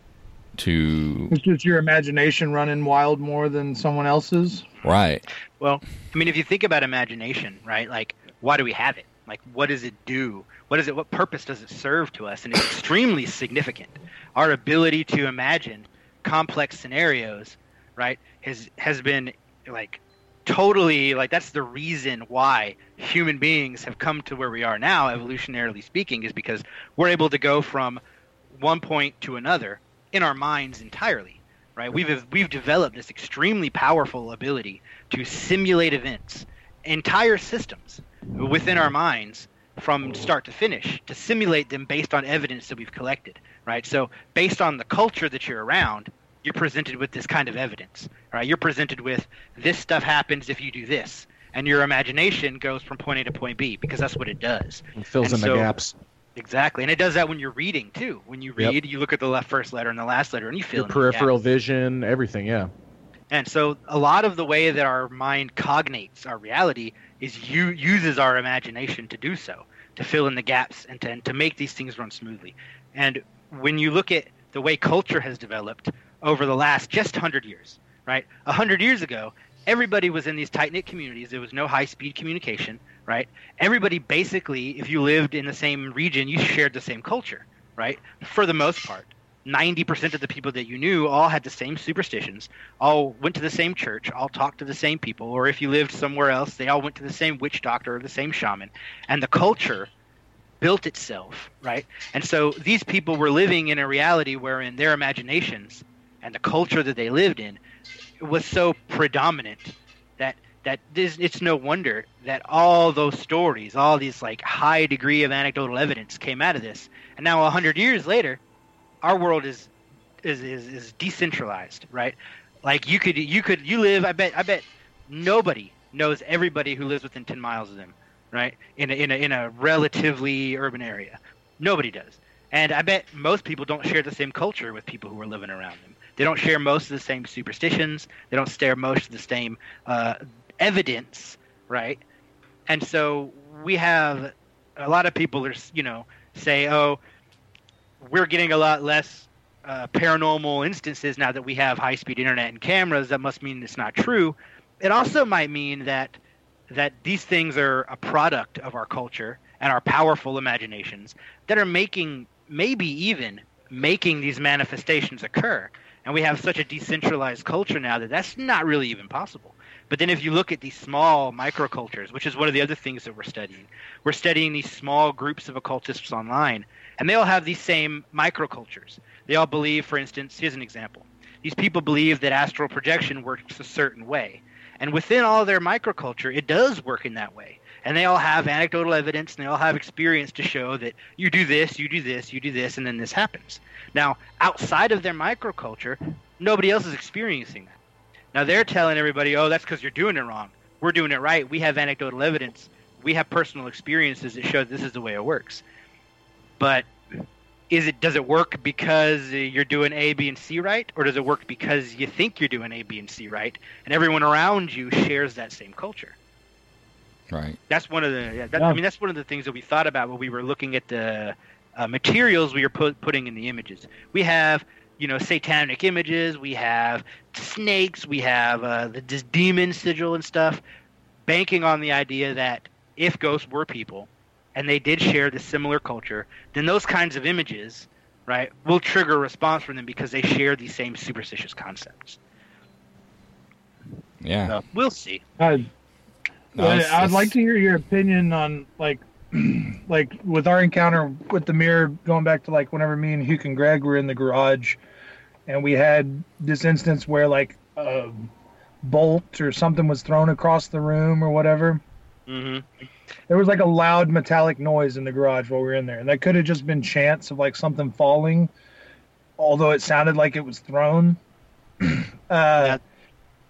to. It's just your imagination running wild more than someone else's. Right. Well, I mean, if you think about imagination, right? Like, why do we have it? Like, what does it do? What is it? What purpose does it serve to us? And it's extremely significant. Our ability to imagine complex scenarios, right, has has been like totally like that's the reason why human beings have come to where we are now, evolutionarily speaking, is because we're able to go from one point to another in our minds entirely, right? We've we've developed this extremely powerful ability to simulate events, entire systems within our minds from start to finish, to simulate them based on evidence that we've collected, right? So based on the culture that you're around, you're presented with this kind of evidence, right? You're presented with this stuff happens if you do this, and your imagination goes from point A to point B because that's what it does. It fills and in so, the gaps. Exactly, and it does that when you're reading too. When you read, Yep. you look at the left first letter and the last letter, and you fill Your in the peripheral gaps. vision, everything, yeah. And so a lot of the way that our mind cognates our reality is you uses our imagination to do so, to fill in the gaps and to, and to make these things run smoothly. And when you look at the way culture has developed over the last just one hundred years, right? one hundred years ago, everybody was in these tight-knit communities. There was no high-speed communication, right? Everybody basically, if you lived in the same region, you shared the same culture, right? For the most part. ninety percent of the people that you knew all had the same superstitions, all went to the same church, all talked to the same people, or if you lived somewhere else, they all went to the same witch doctor or the same shaman. And the culture built itself, right? And so these people were living in a reality wherein their imaginations and the culture that they lived in was so predominant that that this, it's no wonder that all those stories, all these like high degree of anecdotal evidence came out of this. And now a hundred years later, our world is, is is is decentralized, right? Like you could you could you live. I bet I bet nobody knows everybody who lives within ten miles of them, right? In a, in a in a relatively urban area, nobody does. And I bet most people don't share the same culture with people who are living around them. They don't share most of the same superstitions. They don't share most of the same uh, evidence, right? And so we have a lot of people are you know say, oh, we're getting a lot less uh, paranormal instances now that we have high-speed internet and cameras. That must mean it's not true. It also might mean that that these things are a product of our culture and our powerful imaginations that are making, maybe even making these manifestations occur. And we have such a decentralized culture now that that's not really even possible. But then if you look at these small microcultures, which is one of the other things that we're studying, we're studying these small groups of occultists online, and they all have these same microcultures. They all believe, for instance, here's an example. These people believe that astral projection works a certain way. And within all their microculture, it does work in that way. And they all have anecdotal evidence, and they all have experience to show that you do this, you do this, you do this, and then this happens. Now, outside of their microculture, nobody else is experiencing that. Now, they're telling everybody, oh, that's because you're doing it wrong. We're doing it right. We have anecdotal evidence. We have personal experiences that show this is the way it works. But is it? Does it work because you're doing A, B, and C right? Or does it work because you think you're doing A, B, and C right, and everyone around you shares that same culture? Right. That's one of the. Yeah, that, Yeah. I mean, that's one of the things that we thought about when we were looking at the uh, materials we were put, putting in the images. We have, you know, satanic images. We have snakes. We have uh, the this demon sigil and stuff, banking on the idea that if ghosts were people, and they did share this similar culture, then those kinds of images, right, will trigger a response from them because they share these same superstitious concepts. Yeah. So we'll see. Uh, No, Well, it's- I'd it's- like to hear your opinion on like, like with our encounter with the mirror, going back to like whenever me and Hugh and Greg were in the garage, and we had this instance where like a bolt or something was thrown across the room or whatever. Mm-hmm. There was like a loud metallic noise in the garage while we were in there, and that could have just been chance of like something falling, although it sounded like it was thrown. uh, Yeah.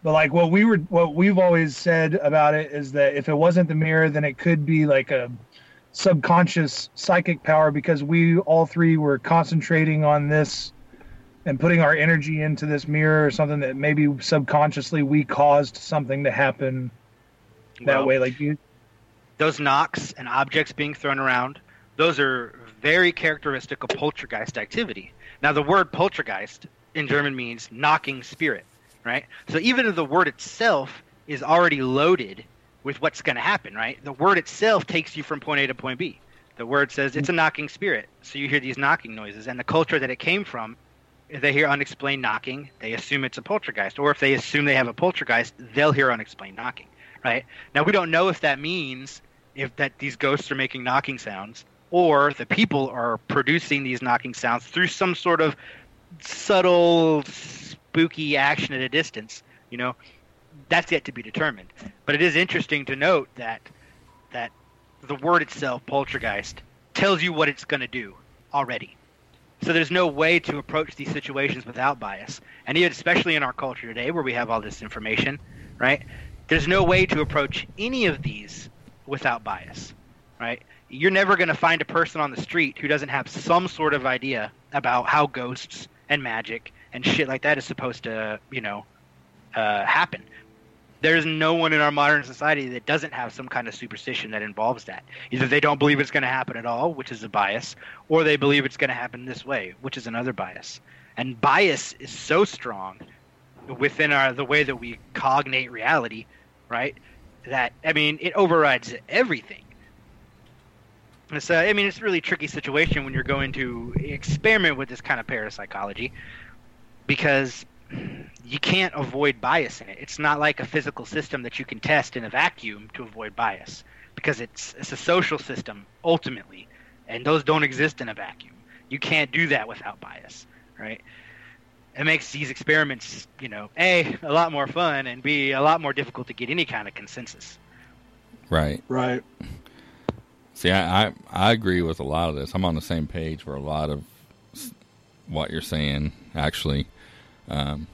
But like what we were, what we've always said about it is that if it wasn't the mirror, then it could be like a subconscious psychic power, because we all three were concentrating on this and putting our energy into this mirror, or something that maybe subconsciously we caused something to happen that Well, way. Like you, those knocks and objects being thrown around, those are very characteristic of poltergeist activity. Now, the word poltergeist in German means knocking spirit, right? So even if the word itself is already loaded with what's going to happen, right? The word itself takes you from point A to point B. The word says it's a knocking spirit. So you hear these knocking noises, and the culture that it came from, if they hear unexplained knocking, they assume it's a poltergeist. Or if they assume they have a poltergeist, they'll hear unexplained knocking, right? Now, we don't know if that means if that these ghosts are making knocking sounds, or the people are producing these knocking sounds through some sort of subtle, spooky action at a distance. You know, that's yet to be determined. But it is interesting to note that that the word itself, poltergeist, tells you what it's going to do already. So there's no way to approach these situations without bias. And even especially in our culture today, where we have all this information, right? There's no way to approach any of these without bias, right? You're never going to find a person on the street who doesn't have some sort of idea about how ghosts and magic and shit like that is supposed to, you know, uh, happen. There's no one in our modern society that doesn't have some kind of superstition that involves that. Either they don't believe it's going to happen at all, which is a bias, or they believe it's going to happen this way, which is another bias. And bias is so strong within our the way that we cognate reality, right, that, I mean, it overrides everything. And so, I mean, it's a really tricky situation when you're going to experiment with this kind of parapsychology, because you can't avoid bias in it. It's not like a physical system that you can test in a vacuum to avoid bias, because it's it's a social system ultimately, and those don't exist in a vacuum. You can't do that without bias, right? It makes these experiments, you know, A, a lot more fun, and B, a lot more difficult to get any kind of consensus. Right. right. See, I, I I agree with a lot of this. I'm on the same page for a lot of what you're saying, actually. Um,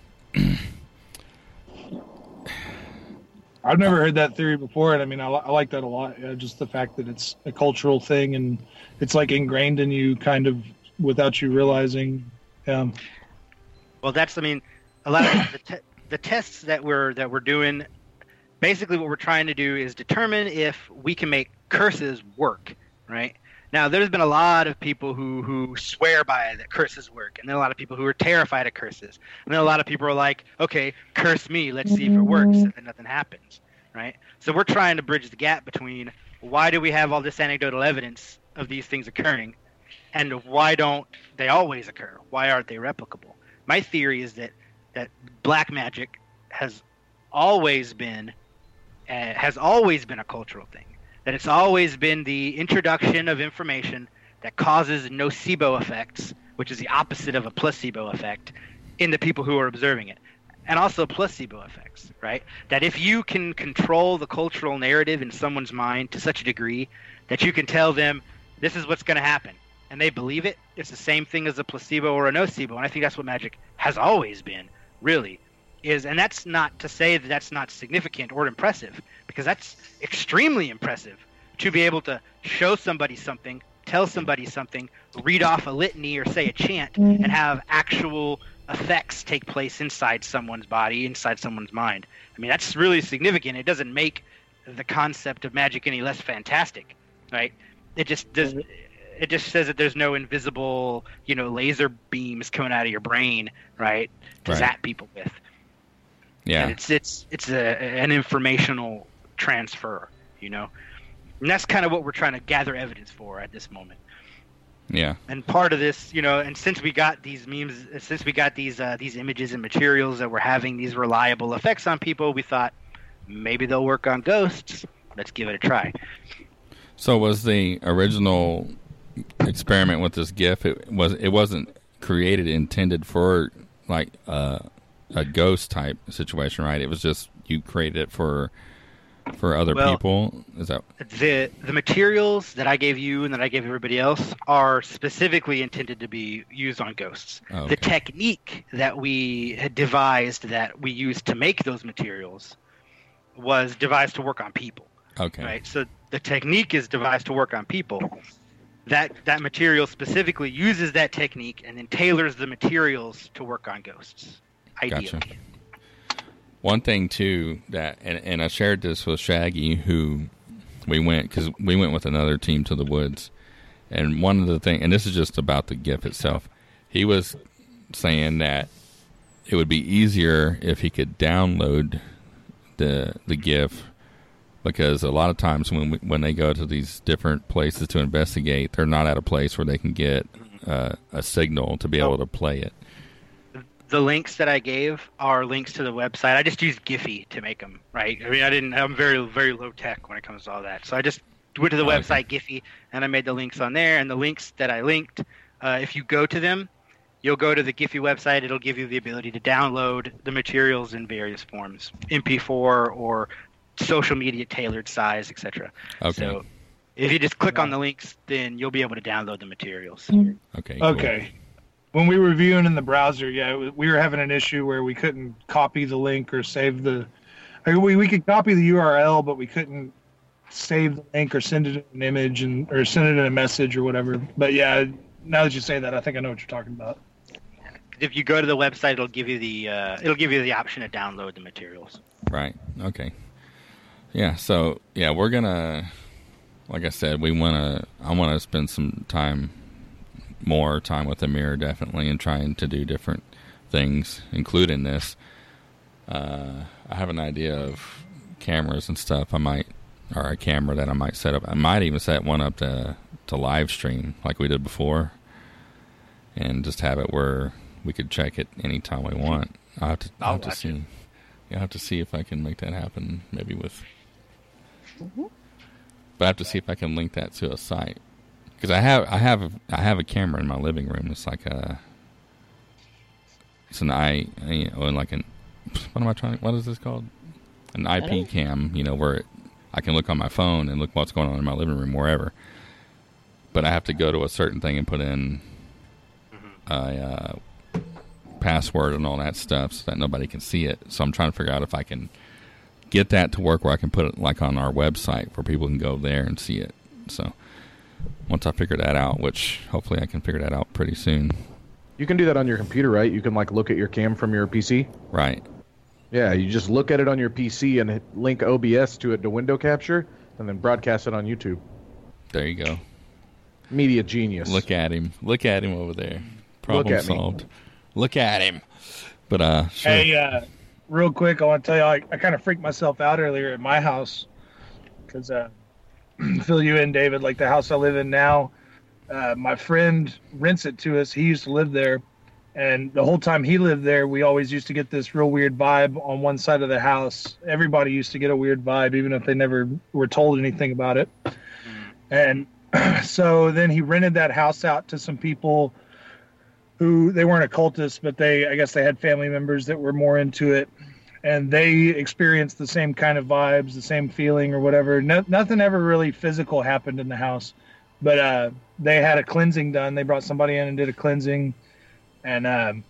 I've never heard that theory before, and I mean, I, I like that a lot. Yeah, just the fact that it's a cultural thing, and it's like ingrained in you, kind of without you realizing. Um, well, that's, I mean, a lot of the, te- the tests that we're that we're doing. Basically, what we're trying to do is determine if we can make curses work, right? Now, there's been a lot of people who, who swear by that curses work, and then a lot of people who are terrified of curses. And then a lot of people are like, okay, curse me, let's see if it works, and then nothing happens, right? So we're trying to bridge the gap between why do we have all this anecdotal evidence of these things occurring, and why don't they always occur? Why aren't they replicable? My theory is that, that black magic has always been uh, has always been a cultural thing. That it's always been the introduction of information that causes nocebo effects, which is the opposite of a placebo effect, in the people who are observing it. And also placebo effects, right? That if you can control the cultural narrative in someone's mind to such a degree that you can tell them, this is what's going to happen, and they believe it, it's the same thing as a placebo or a nocebo. And I think that's what magic has always been, really. Is, and that's not to say that that's not significant or impressive, because that's extremely impressive to be able to show somebody something, tell somebody something, read off a litany or say a chant, and have actual effects take place inside someone's body, inside someone's mind. I mean, that's really significant. It doesn't make the concept of magic any less fantastic, right? It just does. It just says that there's no invisible, you know, laser beams coming out of your brain, right, to Right. zap people with. Yeah. And it's it's it's a, an informational transfer, you know, and that's kind of what we're trying to gather evidence for at this moment. Yeah. And part of this, you know, and since we got these memes, since we got these uh, these images and materials that were having these reliable effects on people, we thought maybe they'll work on ghosts. Let's give it a try. So was the original experiment with this GIF? It was. It wasn't created intended for like uh, a ghost type situation, right? It was just you created it for for other Well, people? Is that The the materials that I gave you and that I gave everybody else are specifically intended to be used on ghosts. Oh, The okay. technique that we had devised that we used to make those materials was devised to work on people. okay? Right. So the technique is devised to work on people. That that material specifically uses that technique and then tailors the materials to work on ghosts. Ideally. Gotcha. One thing too that, and, and I shared this with Shaggy, who we went because we went with another team to the woods, and one of the things, and this is just about the GIF itself. He was saying that it would be easier if he could download the the GIF, because a lot of times when we, when they go to these different places to investigate, they're not at a place where they can get uh, a signal to be able to play it. The links that I gave are links to the website. I just used Giphy to make them, right? I mean, I didn't. I'm very, very low tech when it comes to all that. So I just went to the Okay. website Giphy, and I made the links on there. And the links that I linked, uh, if you go to them, you'll go to the Giphy website. It'll give you the ability to download the materials in various forms, M P four or social media tailored size, et cetera. Okay. So if you just click on the links, then you'll be able to download the materials. Okay. cool. Okay. When we were viewing in the browser, yeah, we were having an issue where we couldn't copy the link or save the. I mean, we we could copy the U R L, but we couldn't save the link or send it in an image and or send it in a message or whatever. But yeah, now that you say that, I think I know what you're talking about. If you go to the website, it'll give you the uh, it'll give you the option to download the materials. Right. Okay. Yeah. So yeah, we're gonna, like I said, we wanna. I want to spend some time, more time with Amir, definitely, and trying to do different things, including this. Uh, I have an idea of cameras and stuff. I might, or a camera that I might set up. I might even set one up to to live stream like we did before, and just have it where we could check it anytime we want. I'll have to, I'll I'll have to watch see. it. Yeah, I have to see if I can make that happen. Maybe with, but I have to see if I can link that to a site, because I have I have I have a camera in my living room. It's like a it's an I you know like an what am I trying? What is this called? An I P cam. You know, where it, I can look on my phone and look what's going on in my living room wherever. But I have to go to a certain thing and put in a uh, password and all that stuff so that nobody can see it. So I'm trying to figure out if I can get that to work where I can put it like on our website where people can go there and see it. So once I figure that out, which hopefully I can figure that out pretty soon. You can do that on your computer, right? You can like look at your cam from your P C. Right. Yeah, you just look at it on your P C and hit, link O B S to it to window capture, and then broadcast it on YouTube. There you go. Media genius. Look at him. Look at him over there. Problem Look at me. solved. Look at him. But uh, sure. Hey, uh, real quick, I want to tell you, I, I kind of freaked myself out earlier at my house because, uh, fill you in, David, like the house I live in now, uh, my friend rents it to us. He used to live there, and the whole time he lived there, we always used to get this real weird vibe on one side of the house. Everybody used to get a weird vibe, even if they never were told anything about it. And so then he rented that house out to some people who, they weren't occultists, but they, I guess they had family members that were more into it, and they experienced the same kind of vibes, the same feeling or whatever. No, nothing ever really physical happened in the house, but uh, they had a cleansing done. They brought somebody in and did a cleansing. And um,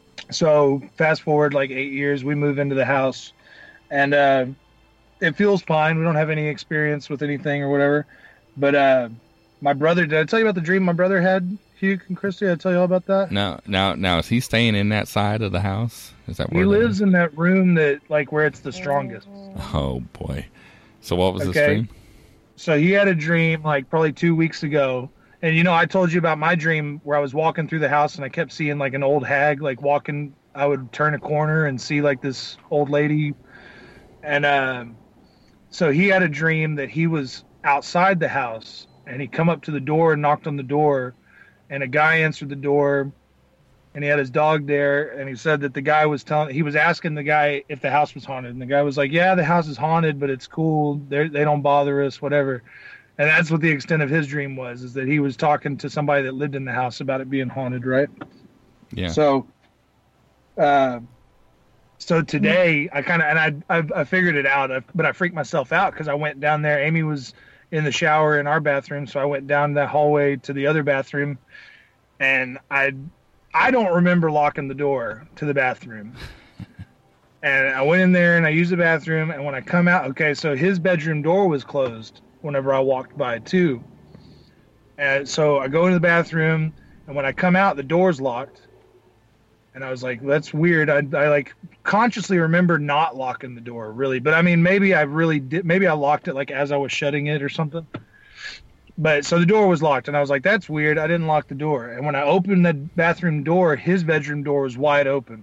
so fast forward like eight years, we move into the house, and uh, it feels fine. We don't have any experience with anything or whatever, but uh, my brother, did I tell you about the dream my brother had, Hugh and Christy? Did I tell you all about that? Now, now, now, is he staying in that side of the house? Is that He where they're- lives in that room that, like, where it's the strongest. Oh boy! So what was this Okay. dream? So he had a dream, like, probably two weeks ago. And, you know, I told you about my dream where I was walking through the house and I kept seeing, like, an old hag, like, walking. I would turn a corner and see, like, this old lady. And um, so he had a dream that he was outside the house, and he come up to the door and knocked on the door, and a guy answered the door, and he had his dog there, and he said that the guy was telling, he was asking the guy if the house was haunted, and the guy was like, yeah, the house is haunted, but it's cool. They they don't bother us, whatever. And that's what the extent of his dream was, is that he was talking to somebody that lived in the house about it being haunted, right? Yeah. So, uh, So today I kind of and I, I I figured it out, but I freaked myself out because I went down there. Amy was in the shower in our bathroom, so I went down that hallway to the other bathroom, and I I don't remember locking the door to the bathroom. And I went in there and I used the bathroom, and when I come out, okay, so his bedroom door was closed whenever I walked by too. And so I go into the bathroom, and when I come out, the door's locked. And I was like, that's weird. I, I like consciously remember not locking the door, really. But I mean, maybe I really did. Maybe I locked it like as I was shutting it or something. But so the door was locked, and I was like, that's weird. I didn't lock the door. And when I opened the bathroom door, his bedroom door was wide open.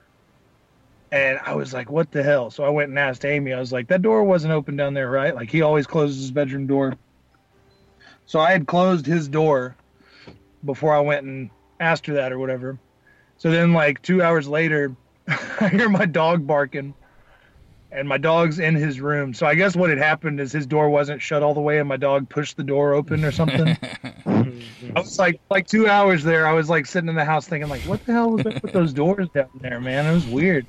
And I was like, what the hell? So I went and asked Amy. I was like, that door wasn't open down there, right? Like, he always closes his bedroom door. So I had closed his door before I went and asked her that or whatever. So then, like, two hours later, I hear my dog barking, and my dog's in his room. So I guess what had happened is his door wasn't shut all the way, and my dog pushed the door open or something. I was like, like two hours there, I was, like, sitting in the house thinking, like, what the hell was up with those doors down there, man? It was weird.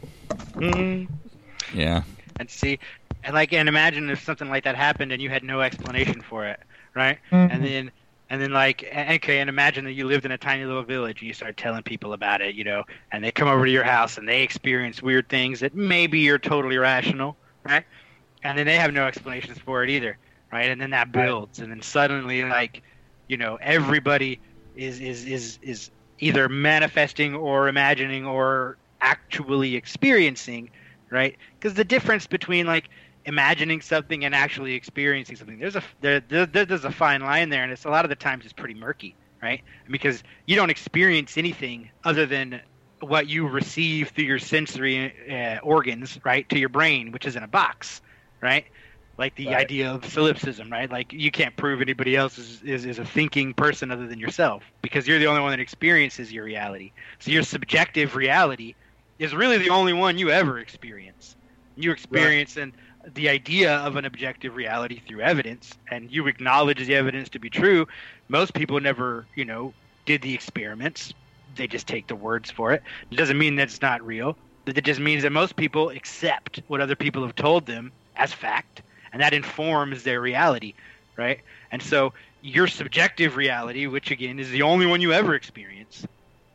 Mm-hmm. Yeah. And see, and, like, and imagine if something like that happened and you had no explanation for it, right? Mm-hmm. And then... And then, like, okay, and imagine that you lived in a tiny little village and you start telling people about it, you know, and they come over to your house and they experience weird things that maybe are totally rational, right? And then they have no explanations for it either, right? And then that builds, and then suddenly, like, you know, everybody is is is, is either manifesting or imagining or actually experiencing, right? Because the difference between, like, imagining something and actually experiencing something, there's a there, there there's a fine line there, and it's a lot of the times it's pretty murky, right? Because you don't experience anything other than what you receive through your sensory uh, organs, right, to your brain, which is in a box, right? Like the right. idea of solipsism, right? Like, you can't prove anybody else is, is, is a thinking person other than yourself, because you're the only one that experiences your reality. So your subjective reality is really the only one you ever experience. You experience right. and the idea of an objective reality through evidence, and you acknowledge the evidence to be true. Most people never, you know, did the experiments. They just take the words for it. It doesn't mean that it's not real. It just means that most people accept what other people have told them as fact, and that informs their reality, right? And so your subjective reality, which again is the only one you ever experience,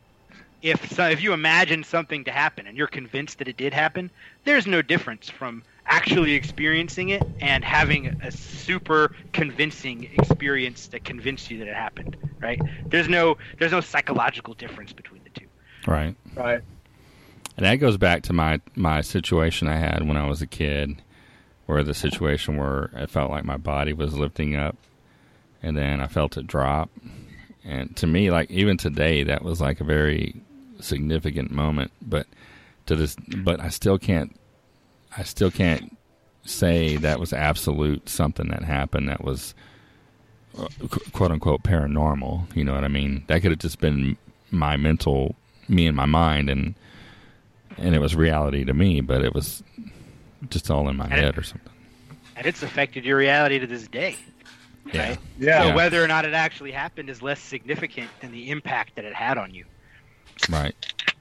if so, if you imagine something to happen and you're convinced that it did happen, there's no difference from actually experiencing it and having a super convincing experience that convinced you that it happened, right? There's no there's no psychological difference between the two. Right. Right. And that goes back to my, my situation I had when I was a kid, where the situation where I felt like my body was lifting up, and then I felt it drop. And to me, like, even today, that was like a very significant moment. But to this, but I still can't, I still can't say that was absolute something that happened that was uh, quote unquote paranormal. You know what I mean? That could have just been my mental, me and my mind, and and it was reality to me. But it was just all in my and head it, or something. And it's affected your reality to this day. Yeah. Right? Yeah. So Yeah. whether or not it actually happened is less significant than the impact that it had on you. Right.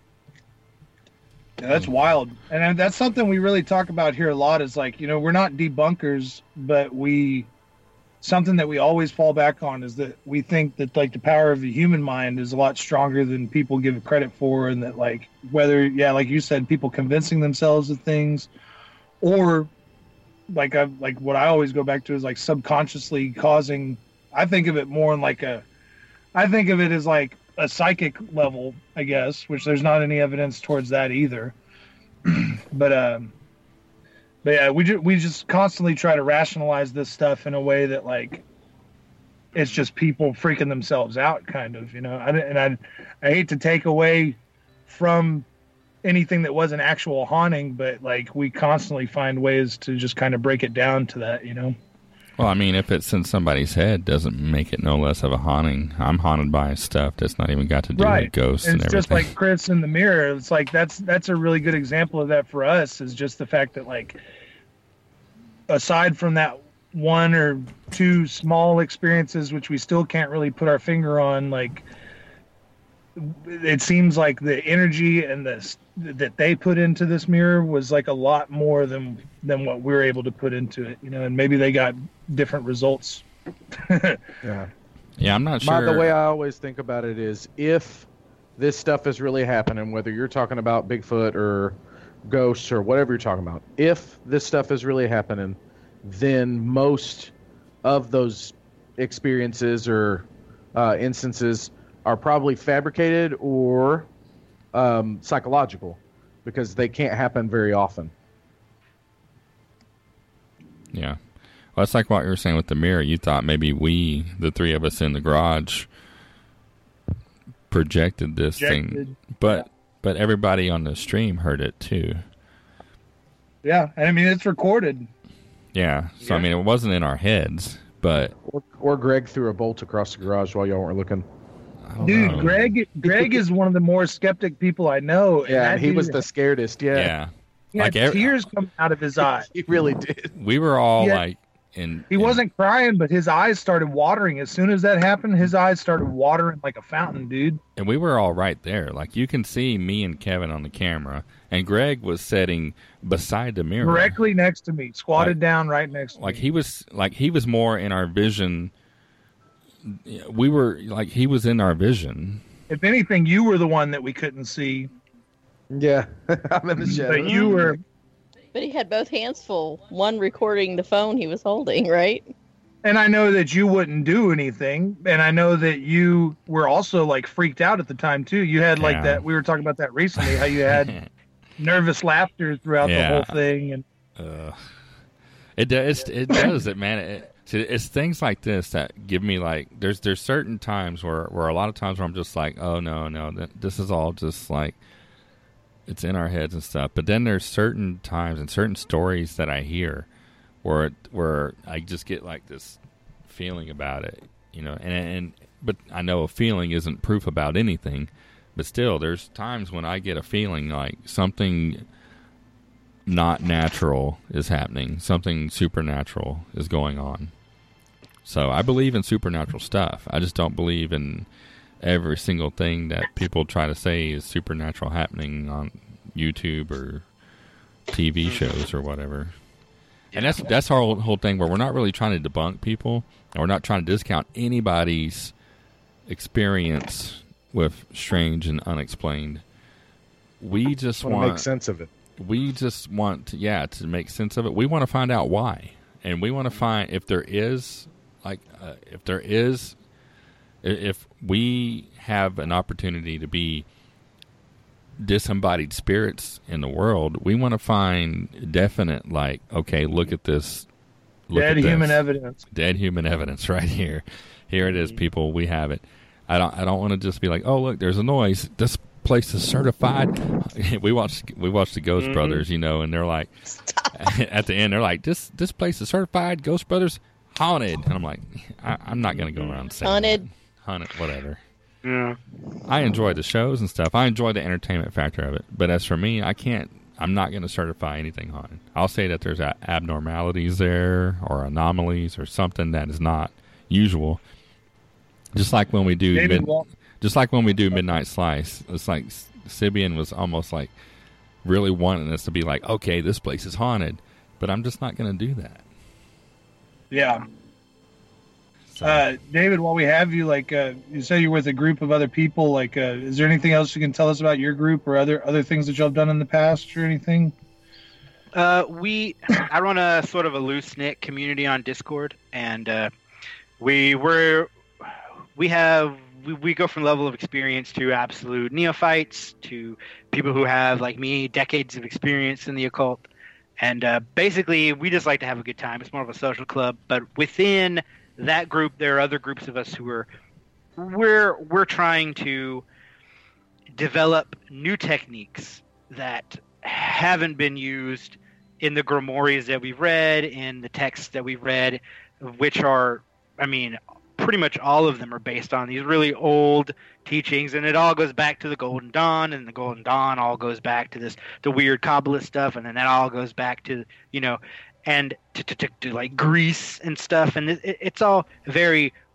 Yeah, that's wild. And that's something we really talk about here a lot, is like, you know, we're not debunkers, but we, something that we always fall back on is that we think that, like, the power of the human mind is a lot stronger than people give it credit for. And that, like, whether, yeah, like you said, people convincing themselves of things, or like I like what I always go back to is like subconsciously causing. I think of it more in like a, I think of it as like a psychic level, I guess, which there's not any evidence towards that either. but um, but yeah, we just we just constantly try to rationalize this stuff in a way that, like, it's just people freaking themselves out, kind of, you know. I, and I I hate to take away from anything that was an actual haunting, but, like, we constantly find ways to just kind of break it down to that, you know. Well, I mean, if it's in somebody's head, doesn't make it no less of a haunting. I'm haunted by stuff that's not even got to do Right. with ghosts And and, it's everything. just like Chris in the mirror. It's like that's that's a really good example of that for us, is just the fact that, like, aside from that one or two small experiences, which we still can't really put our finger on, like, it seems like the energy and the that they put into this mirror was like a lot more than than what we're able to put into it, you know, and maybe they got different results. Yeah. Yeah, I'm not My, sure. the way I always think about it is, if this stuff is really happening, whether you're talking about Bigfoot or ghosts or whatever you're talking about, if this stuff is really happening, then most of those experiences or uh, instances are probably fabricated or um, psychological, because they can't happen very often. Yeah. Well, it's like what you were saying with the mirror. You thought maybe we, the three of us in the garage, projected this Projected. thing, but but everybody on the stream heard it too. Yeah, and I mean, it's recorded. Yeah. So Yeah. I mean, it wasn't in our heads, but Or, or Greg threw a bolt across the garage while y'all weren't looking. I don't Dude, know. Greg Greg is one of the more skeptic people I know. and Yeah, that and he dude- was the scaredest. Yeah, Yeah. he had like every- tears coming out of his eyes. he really did. We were all Yeah. like in. He in- wasn't crying, but his eyes started watering. As soon as that happened, his eyes started watering like a fountain, dude. and we were all right there. Like you can see me and Kevin on the camera, and Greg was sitting beside the mirror, Directly next to me, squatted Like- down right next to like me. he was like he was more in our vision. We were like he was in our vision. If anything, you were the one that we couldn't see, Yeah, I'm in the shadow. but you were. But he had both hands full, one recording the phone he was holding, right? And I know that you wouldn't do anything, and I know that you were also like freaked out at the time too. You had like Yeah. that. We were talking about that recently. How you had nervous laughter throughout Yeah. the whole thing, and Uh, it does. It does it, man. It, see, it's things like this that give me like. There's there's certain times where where a lot of times where I'm just like, oh no no, th- this is all just like it's in our heads and stuff. But then there's certain times and certain stories that I hear where it, where I just get like this feeling about it, you know. And and but I know a feeling isn't proof about anything. But still, there's times when I get a feeling like something not natural is happening. Something supernatural is going on. So I believe in supernatural stuff. I just don't believe in every single thing that people try to say is supernatural happening on YouTube or T V shows or whatever. And that's that's our whole, whole thing where we're not really trying to debunk people, and we're not trying to discount anybody's experience with strange and unexplained. We just want to want make sense of it. we just want to, yeah, to make sense of it. We want to find out why, and we want to find if there is, like, uh, if there is, i- if we have an opportunity to be disembodied spirits in the world, we want to find definite, like, okay, look at this, look dead at human this. evidence. Dead human evidence right here. Here it is, people. We have it. I don't. I don't want to just be like, oh, look, there's a noise. This place is certified. we watched. We watched the Ghost Mhm. Brothers, you know, and they're like, at the end, they're like, this this place is certified. Ghost Brothers haunted, and I'm like, I, I'm not going to go around saying Haunted. that. Haunted, whatever. Yeah. I enjoy the shows and stuff. I enjoy the entertainment factor of it. But as for me, I can't. I'm not going to certify anything haunted. I'll say that there's a- abnormalities there or anomalies or something that is not usual. Just like when we do, David mid, Wal- just like when we do Midnight Slice. It's like S- Sibian was almost like really wanting us to be like, okay, this place is haunted, but I'm just not going to do that. Yeah. So, Uh, David, while we have you, like uh, you say you're with a group of other people, like uh, is there anything else you can tell us about your group or other other things that y'all have done in the past or anything? Uh, we, I run a sort of a loose knit community on Discord, and uh, we were, we have, we, we go from level of experience to absolute neophytes to people who have, like me, decades of experience in the occult, and uh, basically we just like to have a good time. It's more of a social club, but within that group, there are other groups of us who are, we're we're trying to develop new techniques that haven't been used in the grimoires that we've read, in the texts that we've read, which are, I mean, pretty much all of them are based on these really old teachings, and it all goes back to the Golden Dawn, and the Golden Dawn all goes back to this, the weird Kabbalist stuff, and then that all goes back to, you know, and to, to, to, to like Greece and stuff, and it, it's all very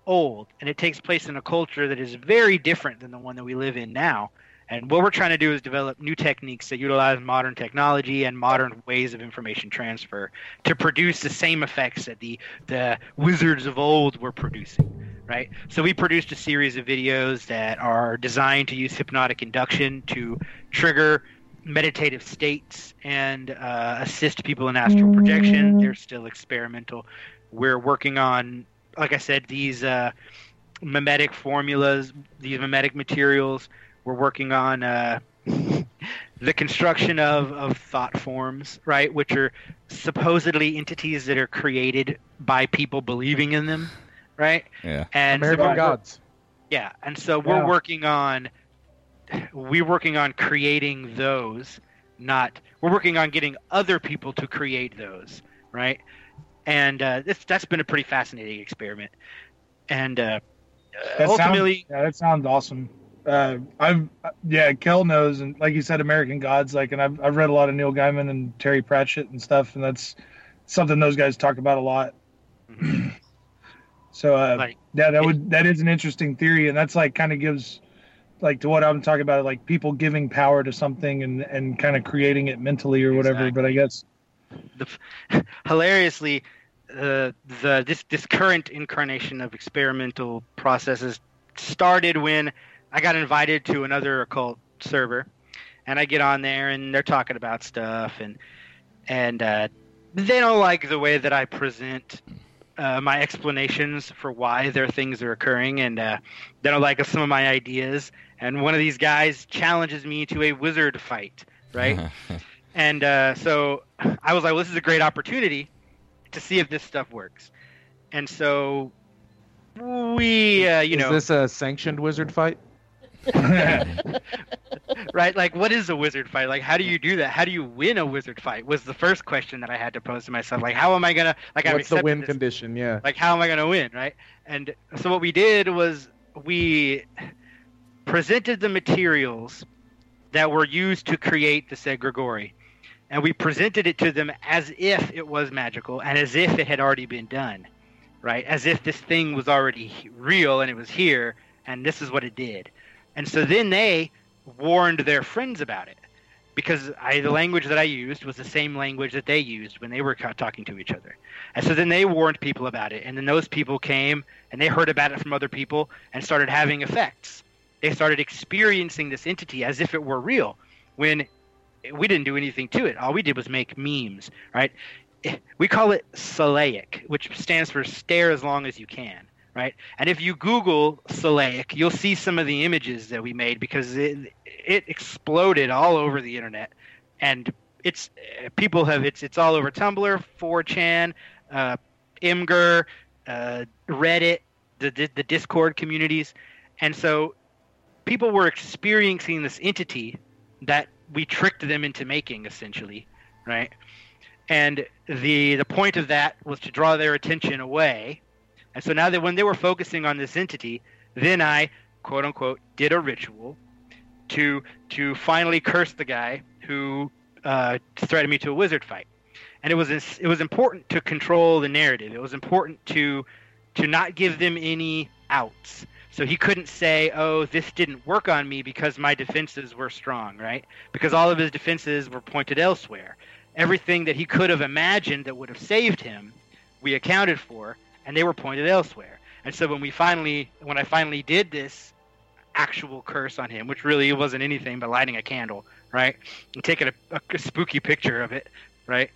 old, and it takes place in a culture that is very different than the one that we live in now. And what we're trying to do is develop new techniques that utilize modern technology and modern ways of information transfer to produce the same effects that the, the wizards of old were producing, right? So we produced a series of videos that are designed to use hypnotic induction to trigger meditative states and uh, assist people in astral projection. They're still experimental. We're working on, like I said, these uh, mimetic formulas, these mimetic materials. We're working on uh, the construction of, of thought forms, right, which are supposedly entities that are created by people believing in them, right? Yeah. And American so gods. Yeah, and so we're Yeah. working on we're working on creating those, not we're working on getting other people to create those, right? And uh, this that's been a pretty fascinating experiment. And uh, That ultimately, sounds, yeah, that sounds awesome. Uh, I've yeah, Kel knows, and like you said, American Gods. Like, and I've I've read a lot of Neil Gaiman and Terry Pratchett and stuff, and that's something those guys talk about a lot. So uh, Like, yeah, that would that is an interesting theory, and that's like kind of gives like to what I'm talking about, like people giving power to something and and kind of creating it mentally or whatever. But I guess the, hilariously, uh, the this this current incarnation of experimental processes started when I got invited to another occult server, and I get on there and they're talking about stuff, and and uh, they don't like the way that I present uh, my explanations for why their things are occurring, and uh, they don't like some of my ideas. And one of these guys challenges me to a wizard fight, right? And uh, so I was like, well, this is a great opportunity to see if this stuff works. And so we, uh, you is know... Is this a sanctioned wizard fight? Right? Like, what is a wizard fight? Like, how do you do that? How do you win a wizard fight? Was the first question that I had to pose to myself. Like, how am I going to... like, I've What's the accepted win this. condition? Yeah. Like, how am I going to win, right? And so what we did was we presented the materials that were used to create this egregore. And we presented it to them as if it was magical and as if it had already been done, right? As if this thing was already real and it was here and this is what it did. And so then they warned their friends about it because I, the language that I used was the same language that they used when they were talking to each other. And so then they warned people about it. And then those people came and they heard about it from other people and started having effects. They started experiencing this entity as if it were real when we didn't do anything to it. All we did was make memes, right? We call it Salaic, which stands for stare as long as you can, right? And if you Google Salaic, you'll see some of the images that we made because it, it exploded all over the internet. And it's people have it's it's all over Tumblr, four chan, uh, Imgur, uh, Reddit, the the Discord communities, and so people were experiencing this entity that we tricked them into making, essentially, right? And the the point of that was to draw their attention away. And so now that when they were focusing on this entity, then I, quote unquote, did a ritual to to finally curse the guy who uh, threatened me to a wizard fight. And it was it was important to control the narrative. It was important to to not give them any outs. So he couldn't say, oh, this didn't work on me because my defenses were strong, right? Because all of his defenses were pointed elsewhere. Everything that he could have imagined that would have saved him, we accounted for, and they were pointed elsewhere. And so when we finally, when I finally did this actual curse on him, which really wasn't anything but lighting a candle, right? And taking a, a, a spooky picture of it, right?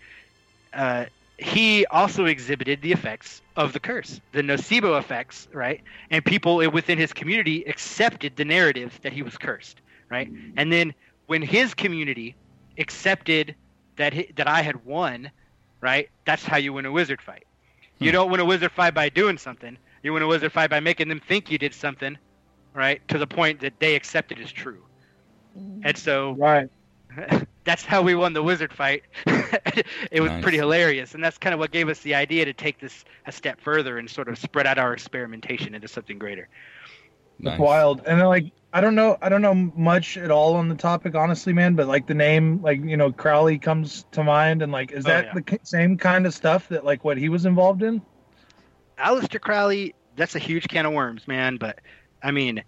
Uh, he also exhibited the effects of the curse, the nocebo effects, right? And people within his community accepted the narrative that he was cursed, right? And then when his community accepted that he, that I had won, right? That's how you win a wizard fight. You don't win a wizard fight by doing something. You win a wizard fight by making them think you did something, right? To the point that they accept it as true. And so right. That's how we won the wizard fight. It was Nice. pretty hilarious, and that's kind of what gave us the idea to take this a step further and sort of spread out our experimentation into something greater. Nice. Wild. And then, like, I don't know, I don't know much at all on the topic, honestly, man. But like the name, like, you know, Crowley comes to mind, and like, is Oh, that yeah. the k- same kind of stuff that like what he was involved in? Aleister Crowley, that's a huge can of worms, man. But I mean,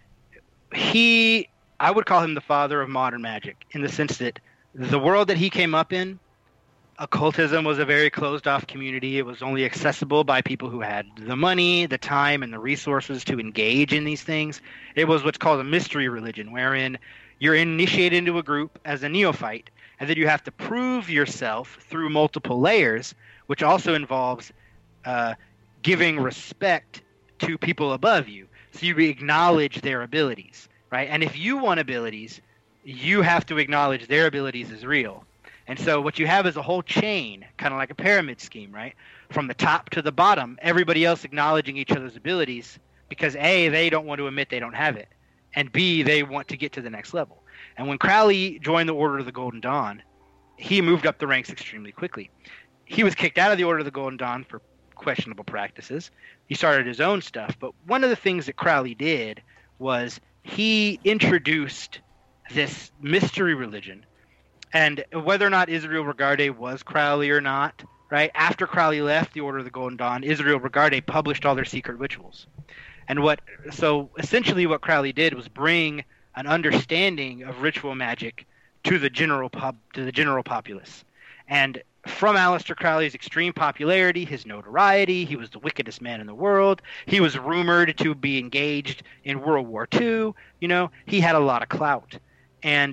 he I would call him the father of modern magic in the sense that the world that he came up in, occultism was a very closed off community. It was only accessible by people who had the money, the time, and the resources to engage in these things. It was what's called a mystery religion, wherein you're initiated into a group as a neophyte, and then you have to prove yourself through multiple layers, which also involves uh, giving respect to people above you. So you acknowledge their abilities, right? And if you want abilities, you have to acknowledge their abilities as real. And so what you have is a whole chain, kind of like a pyramid scheme, right? From the top to the bottom, everybody else acknowledging each other's abilities because A, they don't want to admit they don't have it, and B, they want to get to the next level. And when Crowley joined the Order of the Golden Dawn, he moved up the ranks extremely quickly. He was kicked out of the Order of the Golden Dawn for questionable practices. He started his own stuff. But one of the things that Crowley did was he introduced this mystery religion. And whether or not Israel Regardie was Crowley or not, right, after Crowley left the Order of the Golden Dawn, Israel Regardie published all their secret rituals. And what so essentially what Crowley did was bring an understanding of ritual magic to the general pub to the general populace. And from Aleister Crowley's extreme popularity, his notoriety, he was the wickedest man in the world. He was rumored to be engaged in World War Two. You know, he had a lot of clout. And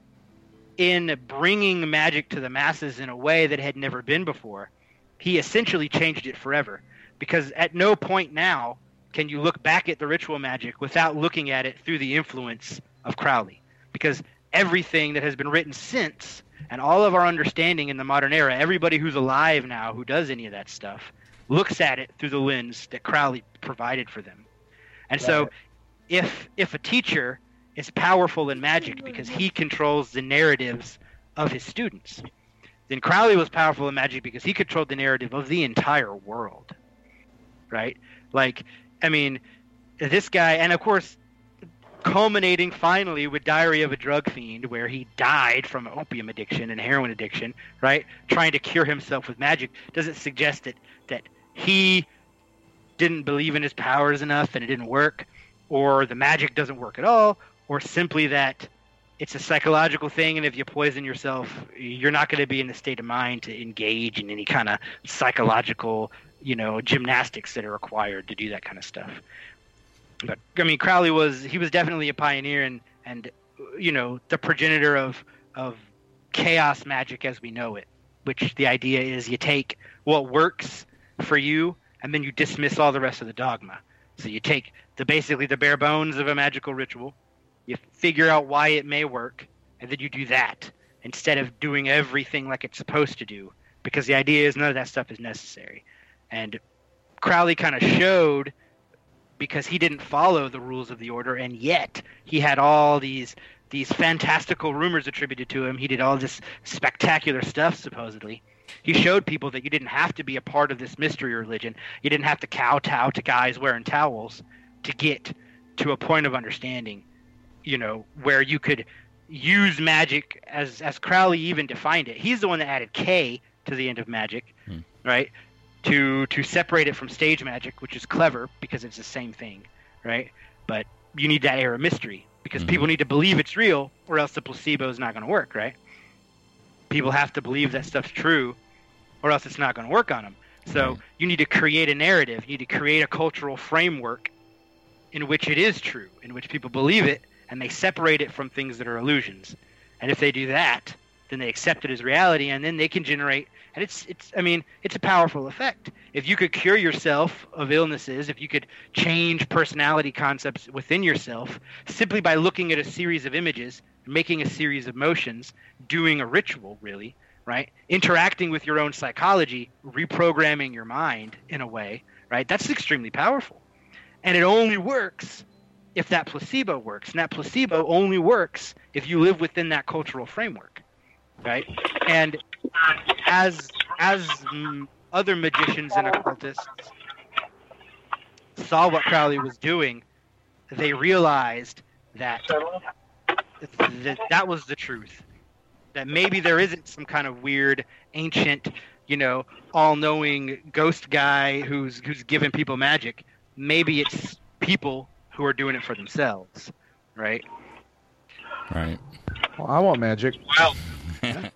in bringing magic to the masses in a way that had never been before, he essentially changed it forever. Because at no point now can you look back at the ritual magic without looking at it through the influence of Crowley. Because everything that has been written since, and all of our understanding in the modern era, everybody who's alive now who does any of that stuff, looks at it through the lens that Crowley provided for them. And so Right. if if a teacher is powerful in magic because he controls the narratives of his students, then Crowley was powerful in magic because he controlled the narrative of the entire world. Right? Like, I mean, this guy, and of course, culminating finally with Diary of a Drug Fiend, where he died from opium addiction and heroin addiction, right? Trying to cure himself with magic, doesn't suggest that, that he didn't believe in his powers enough and it didn't work, or the magic doesn't work at all, or simply that it's a psychological thing, and if you poison yourself, you're not going to be in the state of mind to engage in any kind of psychological, you know, gymnastics that are required to do that kind of stuff. But I mean, Crowley was he was definitely a pioneer and and you know the progenitor of of chaos magic as we know it. Which the idea is you take what works for you and then you dismiss all the rest of the dogma. So you take the basically the bare bones of a magical ritual, you figure out why it may work, and then you do that instead of doing everything like it's supposed to do. Because the idea is none of that stuff is necessary. And Crowley kind of showed, because he didn't follow the rules of the order, and yet he had all these these fantastical rumors attributed to him. He did all this spectacular stuff, supposedly. He showed people that you didn't have to be a part of this mystery religion. You didn't have to kowtow to guys wearing towels to get to a point of understanding, you know, where you could use magic as, as Crowley even defined it. He's the one that added K to the end of magic, hmm. right? To to separate it from stage magic, which is clever because it's the same thing, right? But you need that air of mystery because mm-hmm. people need to believe it's real, or else the placebo is not going to work, right? People have to believe that stuff's true, or else it's not going to work on them. So mm-hmm. you need to create a narrative. You need to create a cultural framework in which it is true, in which people believe it, and they separate it from things that are illusions. And if they do that, then they accept it as reality, and then they can generate. And it's, it's, I mean, it's a powerful effect. If you could cure yourself of illnesses, if you could change personality concepts within yourself simply by looking at a series of images, making a series of motions, doing a ritual, really, right? Interacting with your own psychology, reprogramming your mind in a way, right? That's extremely powerful. And it only works if that placebo works. And that placebo only works if you live within that cultural framework, right? And as as m- other magicians and occultists saw what Crowley was doing, they realized that that, that was the truth. That maybe there isn't some kind of weird, ancient, you know, all-knowing ghost guy who's who's giving people magic. maybe it's people who are doing it for themselves, right? Right. Well, I want magic. Well, Well,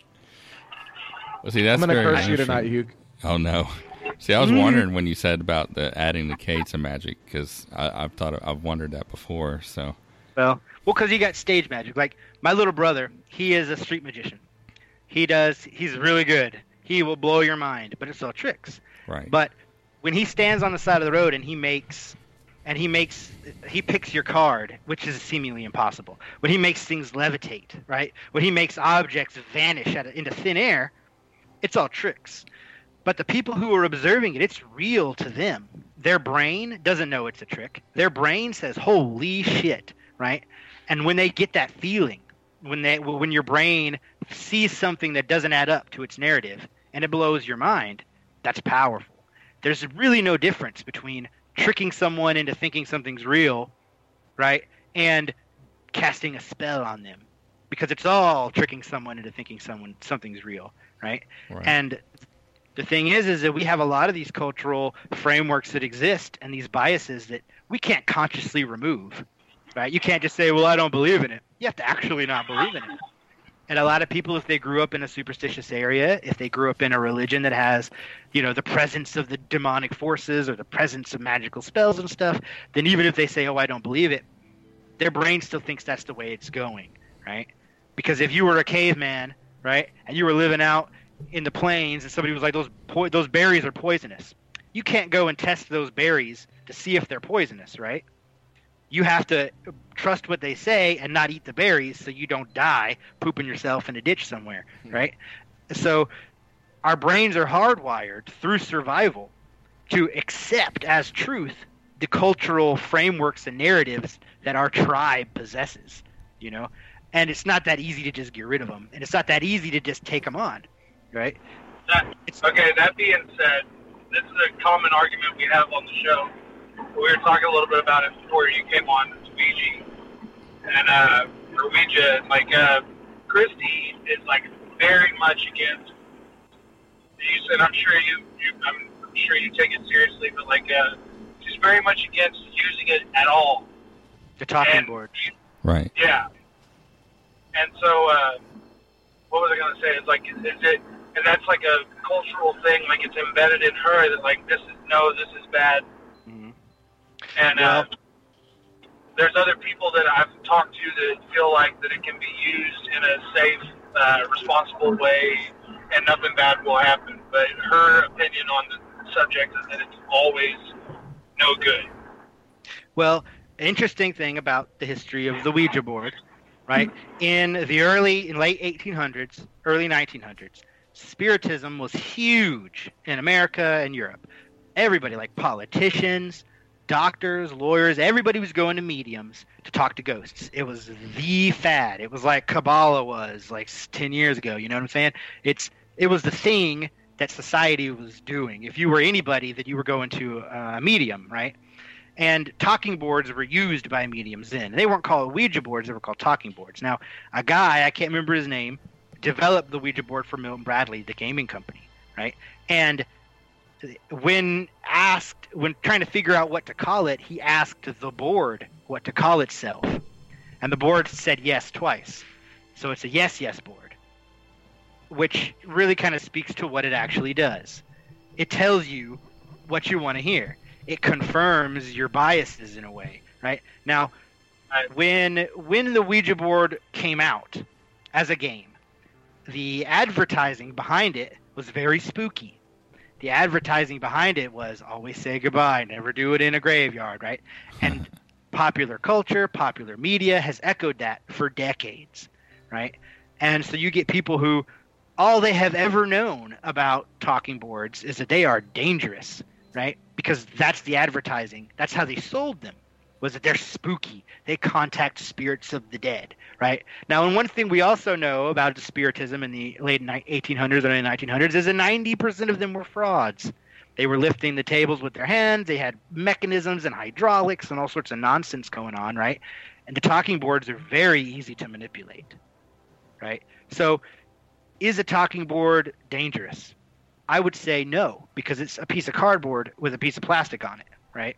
see, that's I'm going to very curse you interesting. tonight, Hugh. Oh no! See, I was wondering when you said about the adding the K to magic because I've thought I've wondered that before. So, Well, well, because you got stage magic. Like my little brother, he is a street magician. He does. He's really good. He will blow your mind, but it's all tricks. right. But when he stands on the side of the road and he makes, and he makes, he picks your card, which is seemingly impossible. When he makes things levitate, right? When he makes objects vanish out of, into thin air, it's all tricks. But the people who are observing it, it's real to them. Their brain doesn't know it's a trick. Their brain says, "Holy shit!" Right? And when they get that feeling, when they, when your brain sees something that doesn't add up to its narrative, and it blows your mind, that's powerful. There's really no difference between tricking someone into thinking something's real, right, and casting a spell on them, because it's all tricking someone into thinking someone something's real, right? Right. And the thing is, is that we have a lot of these cultural frameworks that exist and these biases that we can't consciously remove, right? You can't just say, well, I don't believe in it. You have to actually not believe in it. And a lot of people, if they grew up in a superstitious area, if they grew up in a religion that has, you know, the presence of the demonic forces or the presence of magical spells and stuff, then even if they say, oh, I don't believe it, their brain still thinks that's the way it's going, right? Because if you were a caveman, right, and you were living out in the plains and somebody was like, those po- those berries are poisonous, you can't go and test those berries to see if they're poisonous, right? You have to trust what they say and not eat the berries so you don't die pooping yourself in a ditch somewhere, right? So our brains are hardwired through survival to accept as truth the cultural frameworks and narratives that our tribe possesses, you know? And it's not that easy to just get rid of them. And it's not that easy to just take them on, right? That, okay, that being said, this is a common argument we have on the show. We were talking a little bit about it before you came on, it's Ouija. And, uh, or Ouija, like, uh, Christy is, like, very much against, you said, I'm sure you, you I'm sure you take it seriously, but, like, uh, she's very much against using it at all. The talking And- board. Right. Yeah. And so, uh, what was I going to say? It's like, is, is it, and that's like a cultural thing, like it's embedded in her that, like, this is, no, this is bad. Mm-hmm. And uh, there's other people that I've talked to that feel like that it can be used in a safe, uh, responsible way, and nothing bad will happen. But her opinion on the subject is that it's always no good. Well, interesting thing about the history of the Ouija board, right? In the early, in late eighteen hundreds, early nineteen hundreds, Spiritism was huge in America and Europe. Everybody, like politicians, doctors, lawyers, everybody was going to mediums to talk to ghosts. It was the fad. It was like Kabbalah was like ten years ago. You know what I'm saying? It's it was the thing that society was doing. If you were anybody, that you were going to a medium, right? And talking boards were used by mediums then. They weren't called Ouija boards; they were called talking boards. Now, a guy, I can't remember his name, developed the Ouija board for Milton Bradley, the gaming company, right? And when asked, when trying to figure out what to call it, he asked the board what to call itself. And the board said yes twice. So it's a yes, yes board, which really kind of speaks to what it actually does. It tells you what you want to hear. It confirms your biases in a way, right? Now, when when the Ouija board came out as a game, the advertising behind it was very spooky. The advertising behind it was always say goodbye, never do it in a graveyard, right? And popular culture, popular media has echoed that for decades, right? And so you get people who all they have ever known about talking boards is that they are dangerous, right? Because that's the advertising. That's how they sold them, was that they're spooky. They contact spirits of the dead, right? Now, and one thing we also know about Spiritism in the late eighteen hundreds and early nineteen hundreds is that ninety percent of them were frauds. They were lifting the tables with their hands. They had mechanisms and hydraulics and all sorts of nonsense going on, right? And the talking boards are very easy to manipulate, right? So is a talking board dangerous? I would say no, because it's a piece of cardboard with a piece of plastic on it, right?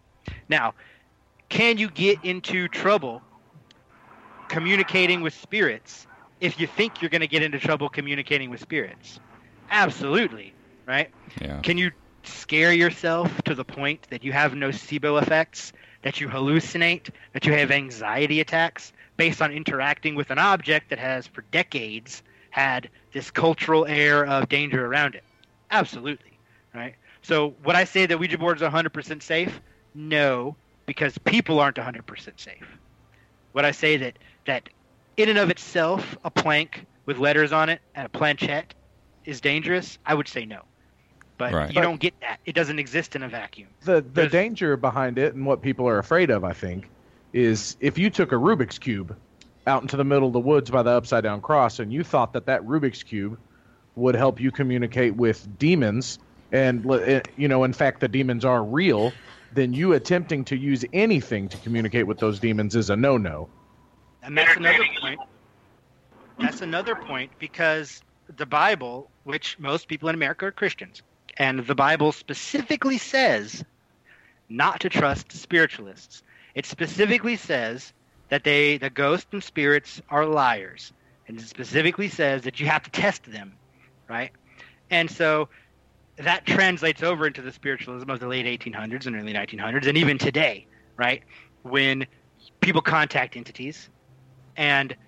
Now, can you get into trouble communicating with spirits if you think you're going to get into trouble communicating with spirits? Absolutely, right? Yeah. Can you scare yourself to the point that you have nocebo effects, that you hallucinate, that you have anxiety attacks based on interacting with an object that has for decades had this cultural air of danger around it? Absolutely, right? So would I say that Ouija boards are one hundred percent safe? No, because people aren't one hundred percent safe. Would I say that, that in and of itself, a plank with letters on it and a planchette is dangerous? I would say no. But Right. you But- don't get that. It doesn't exist in a vacuum. The the There's- danger behind it and what people are afraid of, I think, is if you took a Rubik's Cube out into the middle of the woods by the upside down cross and you thought that that Rubik's Cube would help you communicate with demons, and uh, you know, in fact, the demons are real, then you attempting to use anything to communicate with those demons is a no-no. And that's another point. That's another point because the Bible, which most people in America are Christians, and the Bible specifically says not to trust spiritualists. It specifically says that they, the ghosts and spirits are liars. And it specifically says that you have to test them, right? And so that translates over into the spiritualism of the late eighteen hundreds and early nineteen hundreds, and even today, right? When people contact entities, and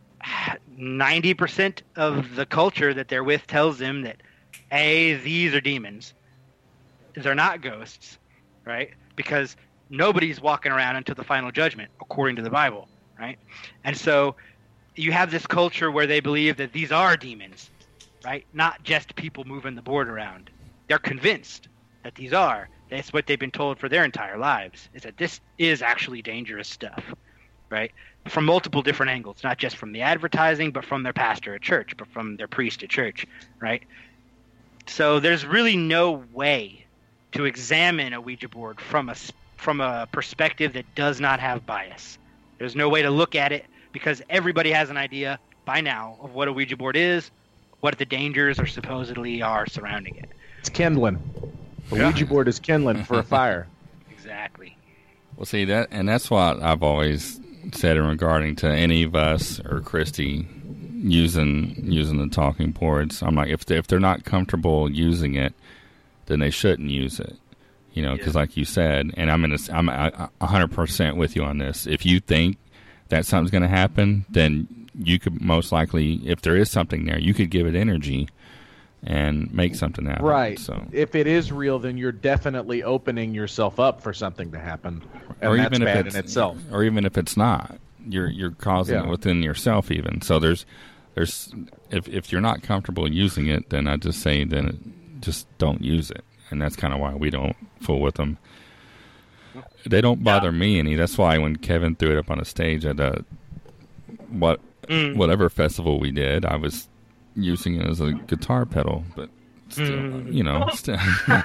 ninety percent of the culture that they're with tells them that, A, these are demons. They're not ghosts, right? Because nobody's walking around until the final judgment, according to the Bible, right? And so you have this culture where they believe that these are demons, right? Not just people moving the board around. They're convinced that these are. That's what they've been told for their entire lives, is that this is actually dangerous stuff, right? From multiple different angles, not just from the advertising, but from their pastor at church, but from their priest at church, right? So there's really no way to examine a Ouija board from a, from a perspective that does not have bias. There's no way to look at it because everybody has an idea by now of what a Ouija board is, what the dangers or supposedly are surrounding it. It's kindling. The Yeah. Ouija board is kindling for a fire. Exactly. Well, see that, and that's what I've always said in regarding to any of us or Christy using using the talking boards. I'm like, if they, if they're not comfortable using it, then they shouldn't use it. You know, because Yeah. like you said, and I'm in a, I'm a hundred percent with you on this. If you think that something's going to happen, then you could most likely, if there is something there, you could give it energy and make something happen. Right. So, If it is real, then you're definitely opening yourself up for something to happen, and or that's even if bad it's in itself. or even if it's not, you're you're causing Yeah. it within yourself even. So there's there's if if you're not comfortable using it, then I just say then just don't use it, and that's kind of why we don't fool with them. They don't bother me any. That's why when Kevin threw it up on a stage at a what Mm. whatever festival we did, I was using it as a guitar pedal, but still, Mm. you know, still.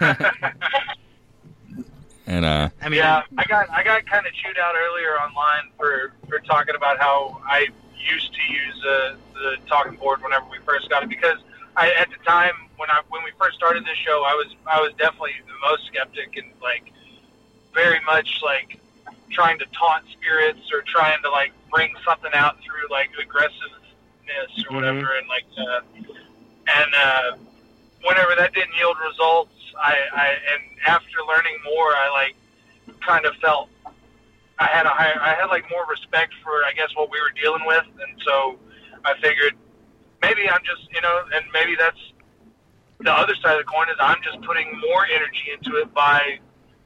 And uh, I mean, yeah, I got I got kind of chewed out earlier online for, for talking about how I used to use uh, the talking board whenever we first got it, because I at the time when I when we first started this show, I was I was definitely the most skeptic and like very much like trying to taunt spirits or trying to like bring something out through like aggressiveness or whatever, Mhm. and like uh, and uh, whenever that didn't yield results, I, I and after learning more, I like kind of felt I had a higher, I had like more respect for I guess what we were dealing with, and so I figured maybe I'm just you know, and maybe that's the other side of the coin is I'm just putting more energy into it by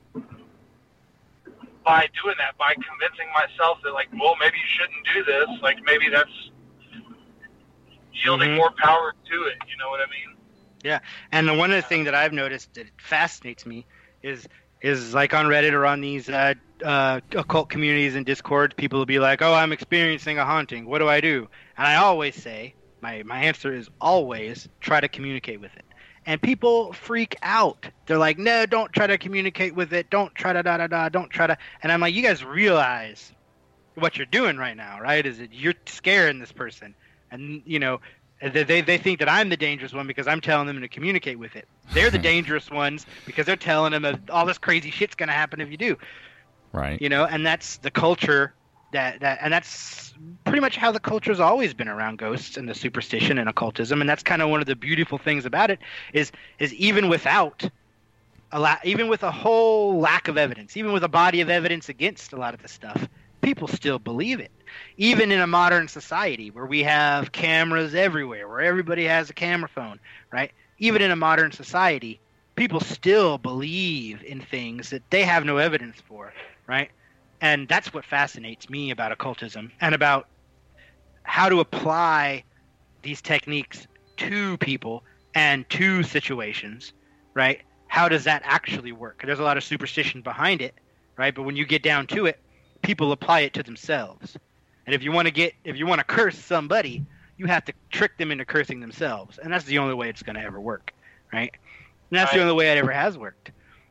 by doing that, by convincing myself that like, well, maybe you shouldn't do this, like maybe that's yielding Mhm. more power to it. You know what I mean? Yeah, and the one of the things that I've noticed that fascinates me is is like on Reddit or on these uh, uh, occult communities and Discord, people will be like, "Oh, I'm experiencing a haunting. What do I do?" And I always say, my my answer is always try to communicate with it. And people freak out. They're like, "No, don't try to communicate with it. Don't try to da da da. Don't try to." And I'm like, "You guys realize what you're doing right now, right? Is that you're scaring this person, and you know." They, they they think that I'm the dangerous one because I'm telling them to communicate with it. They're the dangerous ones because they're telling them that all this crazy shit's going to happen if you do. Right. You know, and that's the culture that, that and that's pretty much how the culture's always been around ghosts and the superstition and occultism. And that's kind of one of the beautiful things about it is is even without a lot, even with a whole lack of evidence, even with a body of evidence against a lot of this stuff, people still believe it. Even in a modern society where we have cameras everywhere, where everybody has a camera phone, right? Even in a modern society, people still believe in things that they have no evidence for, right? And that's what fascinates me about occultism and about how to apply these techniques to people and to situations, right? How does that actually work? There's a lot of superstition behind it, right? But when you get down to it, people apply it to themselves. And if you want to get, if you want to curse somebody, you have to trick them into cursing themselves. And that's the only way it's going to ever work, right? And that's Right. the only way it ever has worked.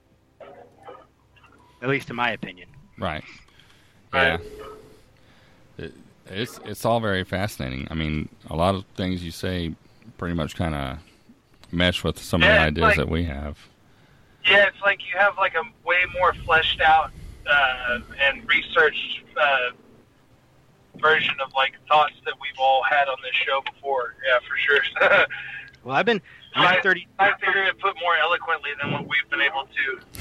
At least in my opinion. Right. Yeah. It, it's it's all very fascinating. I mean, a lot of things you say pretty much kind of mesh with some Yeah, of the it's ideas like- that we have. Yeah, it's like you have like a way more fleshed out uh, and researched uh, version of like thoughts that we've all had on this show before. Yeah, for sure. Well, I've been I, I'm thirty. I figured it put more eloquently than what we've been able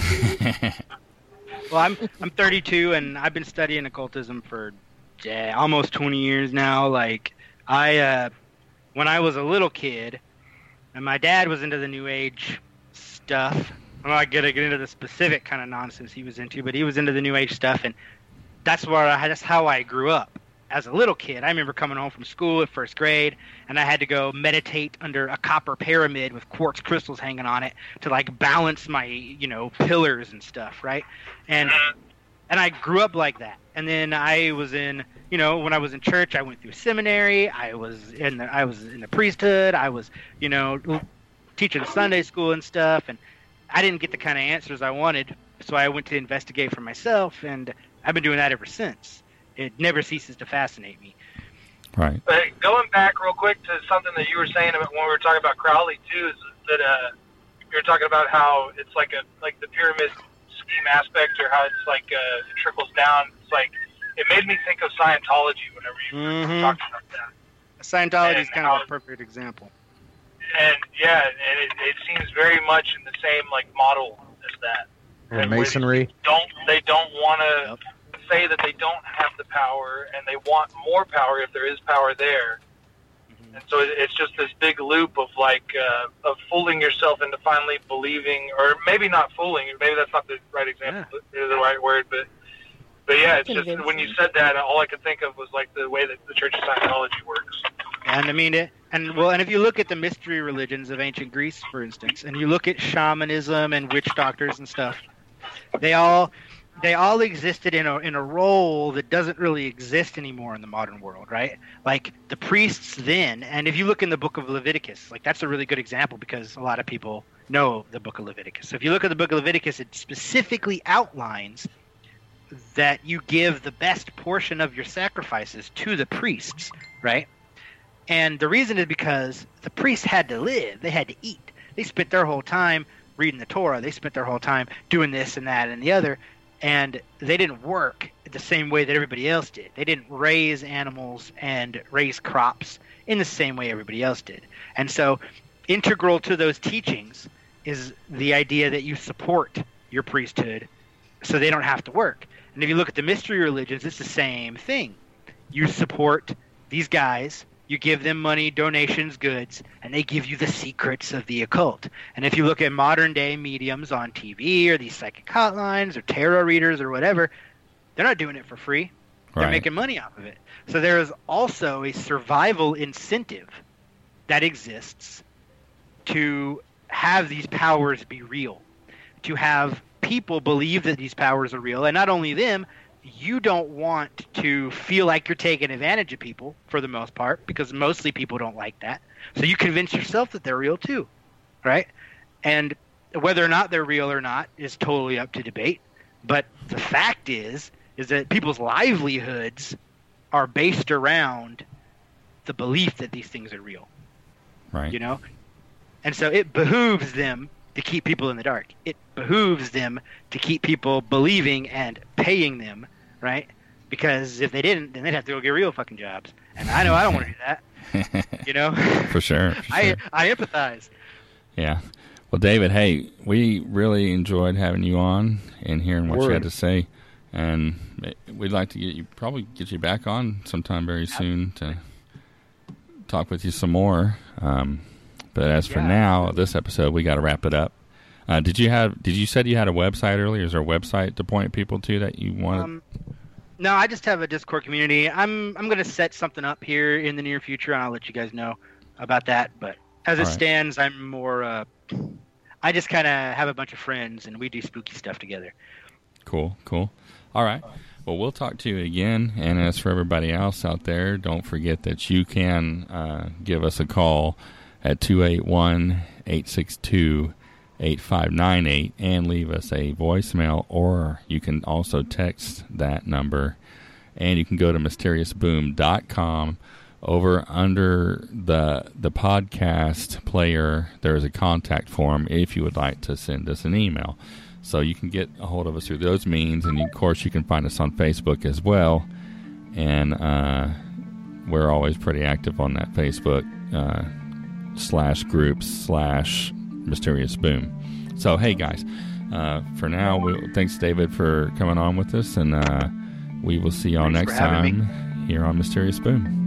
to. Well, I'm I'm thirty-two, and I've been studying occultism for yeah, almost twenty years now. Like I, uh, when I was a little kid, and my dad was into the New Age stuff. I'm not gonna get into the specific kind of nonsense he was into, but he was into the New Age stuff, and that's where I, that's how I grew up. As a little kid, I remember coming home from school at first grade, and I had to go meditate under a copper pyramid with quartz crystals hanging on it to like balance my, you know, pillars and stuff, right? And and I grew up like that. And then I was in, you know, when I was in church, I went through seminary. I was in the I was in the priesthood. I was, you know, teaching Sunday school and stuff, and I didn't get the kind of answers I wanted, so I went to investigate for myself, and I've been doing that ever since. It never ceases to fascinate me. Right. But going back real quick to something that you were saying about when we were talking about Crowley too, is that uh, you were talking about how it's like a like the pyramid scheme aspect, or how it's like uh, it trickles down. It's like it made me think of Scientology whenever you were Mhm. talking about that. Scientology is And kind how- of a perfect example. And yeah, and it, it seems very much in the same like model as that. Or And masonry. Don't they don't want to say that they don't have the power, and they want more power if there is power there. Mm-hmm. And so it, it's just this big loop of like uh, of fooling yourself into finally believing, or maybe not fooling. Maybe that's not the right example, or the right word, but but yeah, it's just when you said that, all I could think of was like the way that the Church of Scientology works. And I mean it, and well, and if you look at the mystery religions of ancient Greece, for instance, and you look at shamanism and witch doctors and stuff, they all they all existed in a in a role that doesn't really exist anymore in the modern world, right? Like the priests then, and if you look in the book of Leviticus, like that's a really good example because a lot of people know the book of Leviticus. So if you look at the book of Leviticus, it specifically outlines that you give the best portion of your sacrifices to the priests, right? And the reason is because the priests had to live. They had to eat. They spent their whole time reading the Torah. They spent their whole time doing this and that and the other. And they didn't work the same way that everybody else did. They didn't raise animals and raise crops in the same way everybody else did. And so integral to those teachings is the idea that you support your priesthood so they don't have to work. And if you look at the mystery religions, it's the same thing. You support these guys, you give them money, donations, goods, and they give you the secrets of the occult. And if you look at modern day mediums on T V or these psychic hotlines or tarot readers or whatever, they're not doing it for free. They're Right. making money off of it. So there is also a survival incentive that exists to have these powers be real, to have people believe that these powers are real, and not only them, you don't want to feel like you're taking advantage of people for the most part, because mostly people don't like that. So you convince yourself that they're real too, right? And whether or not they're real or not is totally up to debate. But the fact is, is that people's livelihoods are based around the belief that these things are real, Right. you know? And so it behooves them to keep people in the dark. It behooves them to keep people believing and paying them, right? Because if they didn't, then they'd have to go get real fucking jobs. And I know I don't want to do that. You know? For sure. For I sure. I empathize. Yeah. Well, David, hey, we really enjoyed having you on and hearing what Word. you had to say. And we'd like to get you, probably get you back on sometime very soon to talk with you some more. Um, but as for Yeah. now, this episode, we got to wrap it up. Uh, did you have? Did you said you had a website earlier? Is there a website to point people to that you wanted? Um, no, I just have a Discord community. I'm I'm gonna set something up here in the near future, and I'll let you guys know about that. But as it All right. stands, I'm more. Uh, I just kind of have a bunch of friends, and we do spooky stuff together. Cool, cool. All right. Well, we'll talk to you again. And as for everybody else out there, don't forget that you can uh, give us a call at two eight one, eight six two, eight five nine eight and leave us a voicemail, or you can also text that number. And you can go to mysterious boom dot com. Over under the the podcast player, there is a contact form if you would like to send us an email. So you can get a hold of us through those means, and of course you can find us on Facebook as well. And uh, we're always pretty active on that Facebook uh, slash groups slash Mysterious Boom. So hey guys, uh, for now, we, thanks David for coming on with us, and uh, we will see y'all Thanks next for having time here on Mysterious Boom.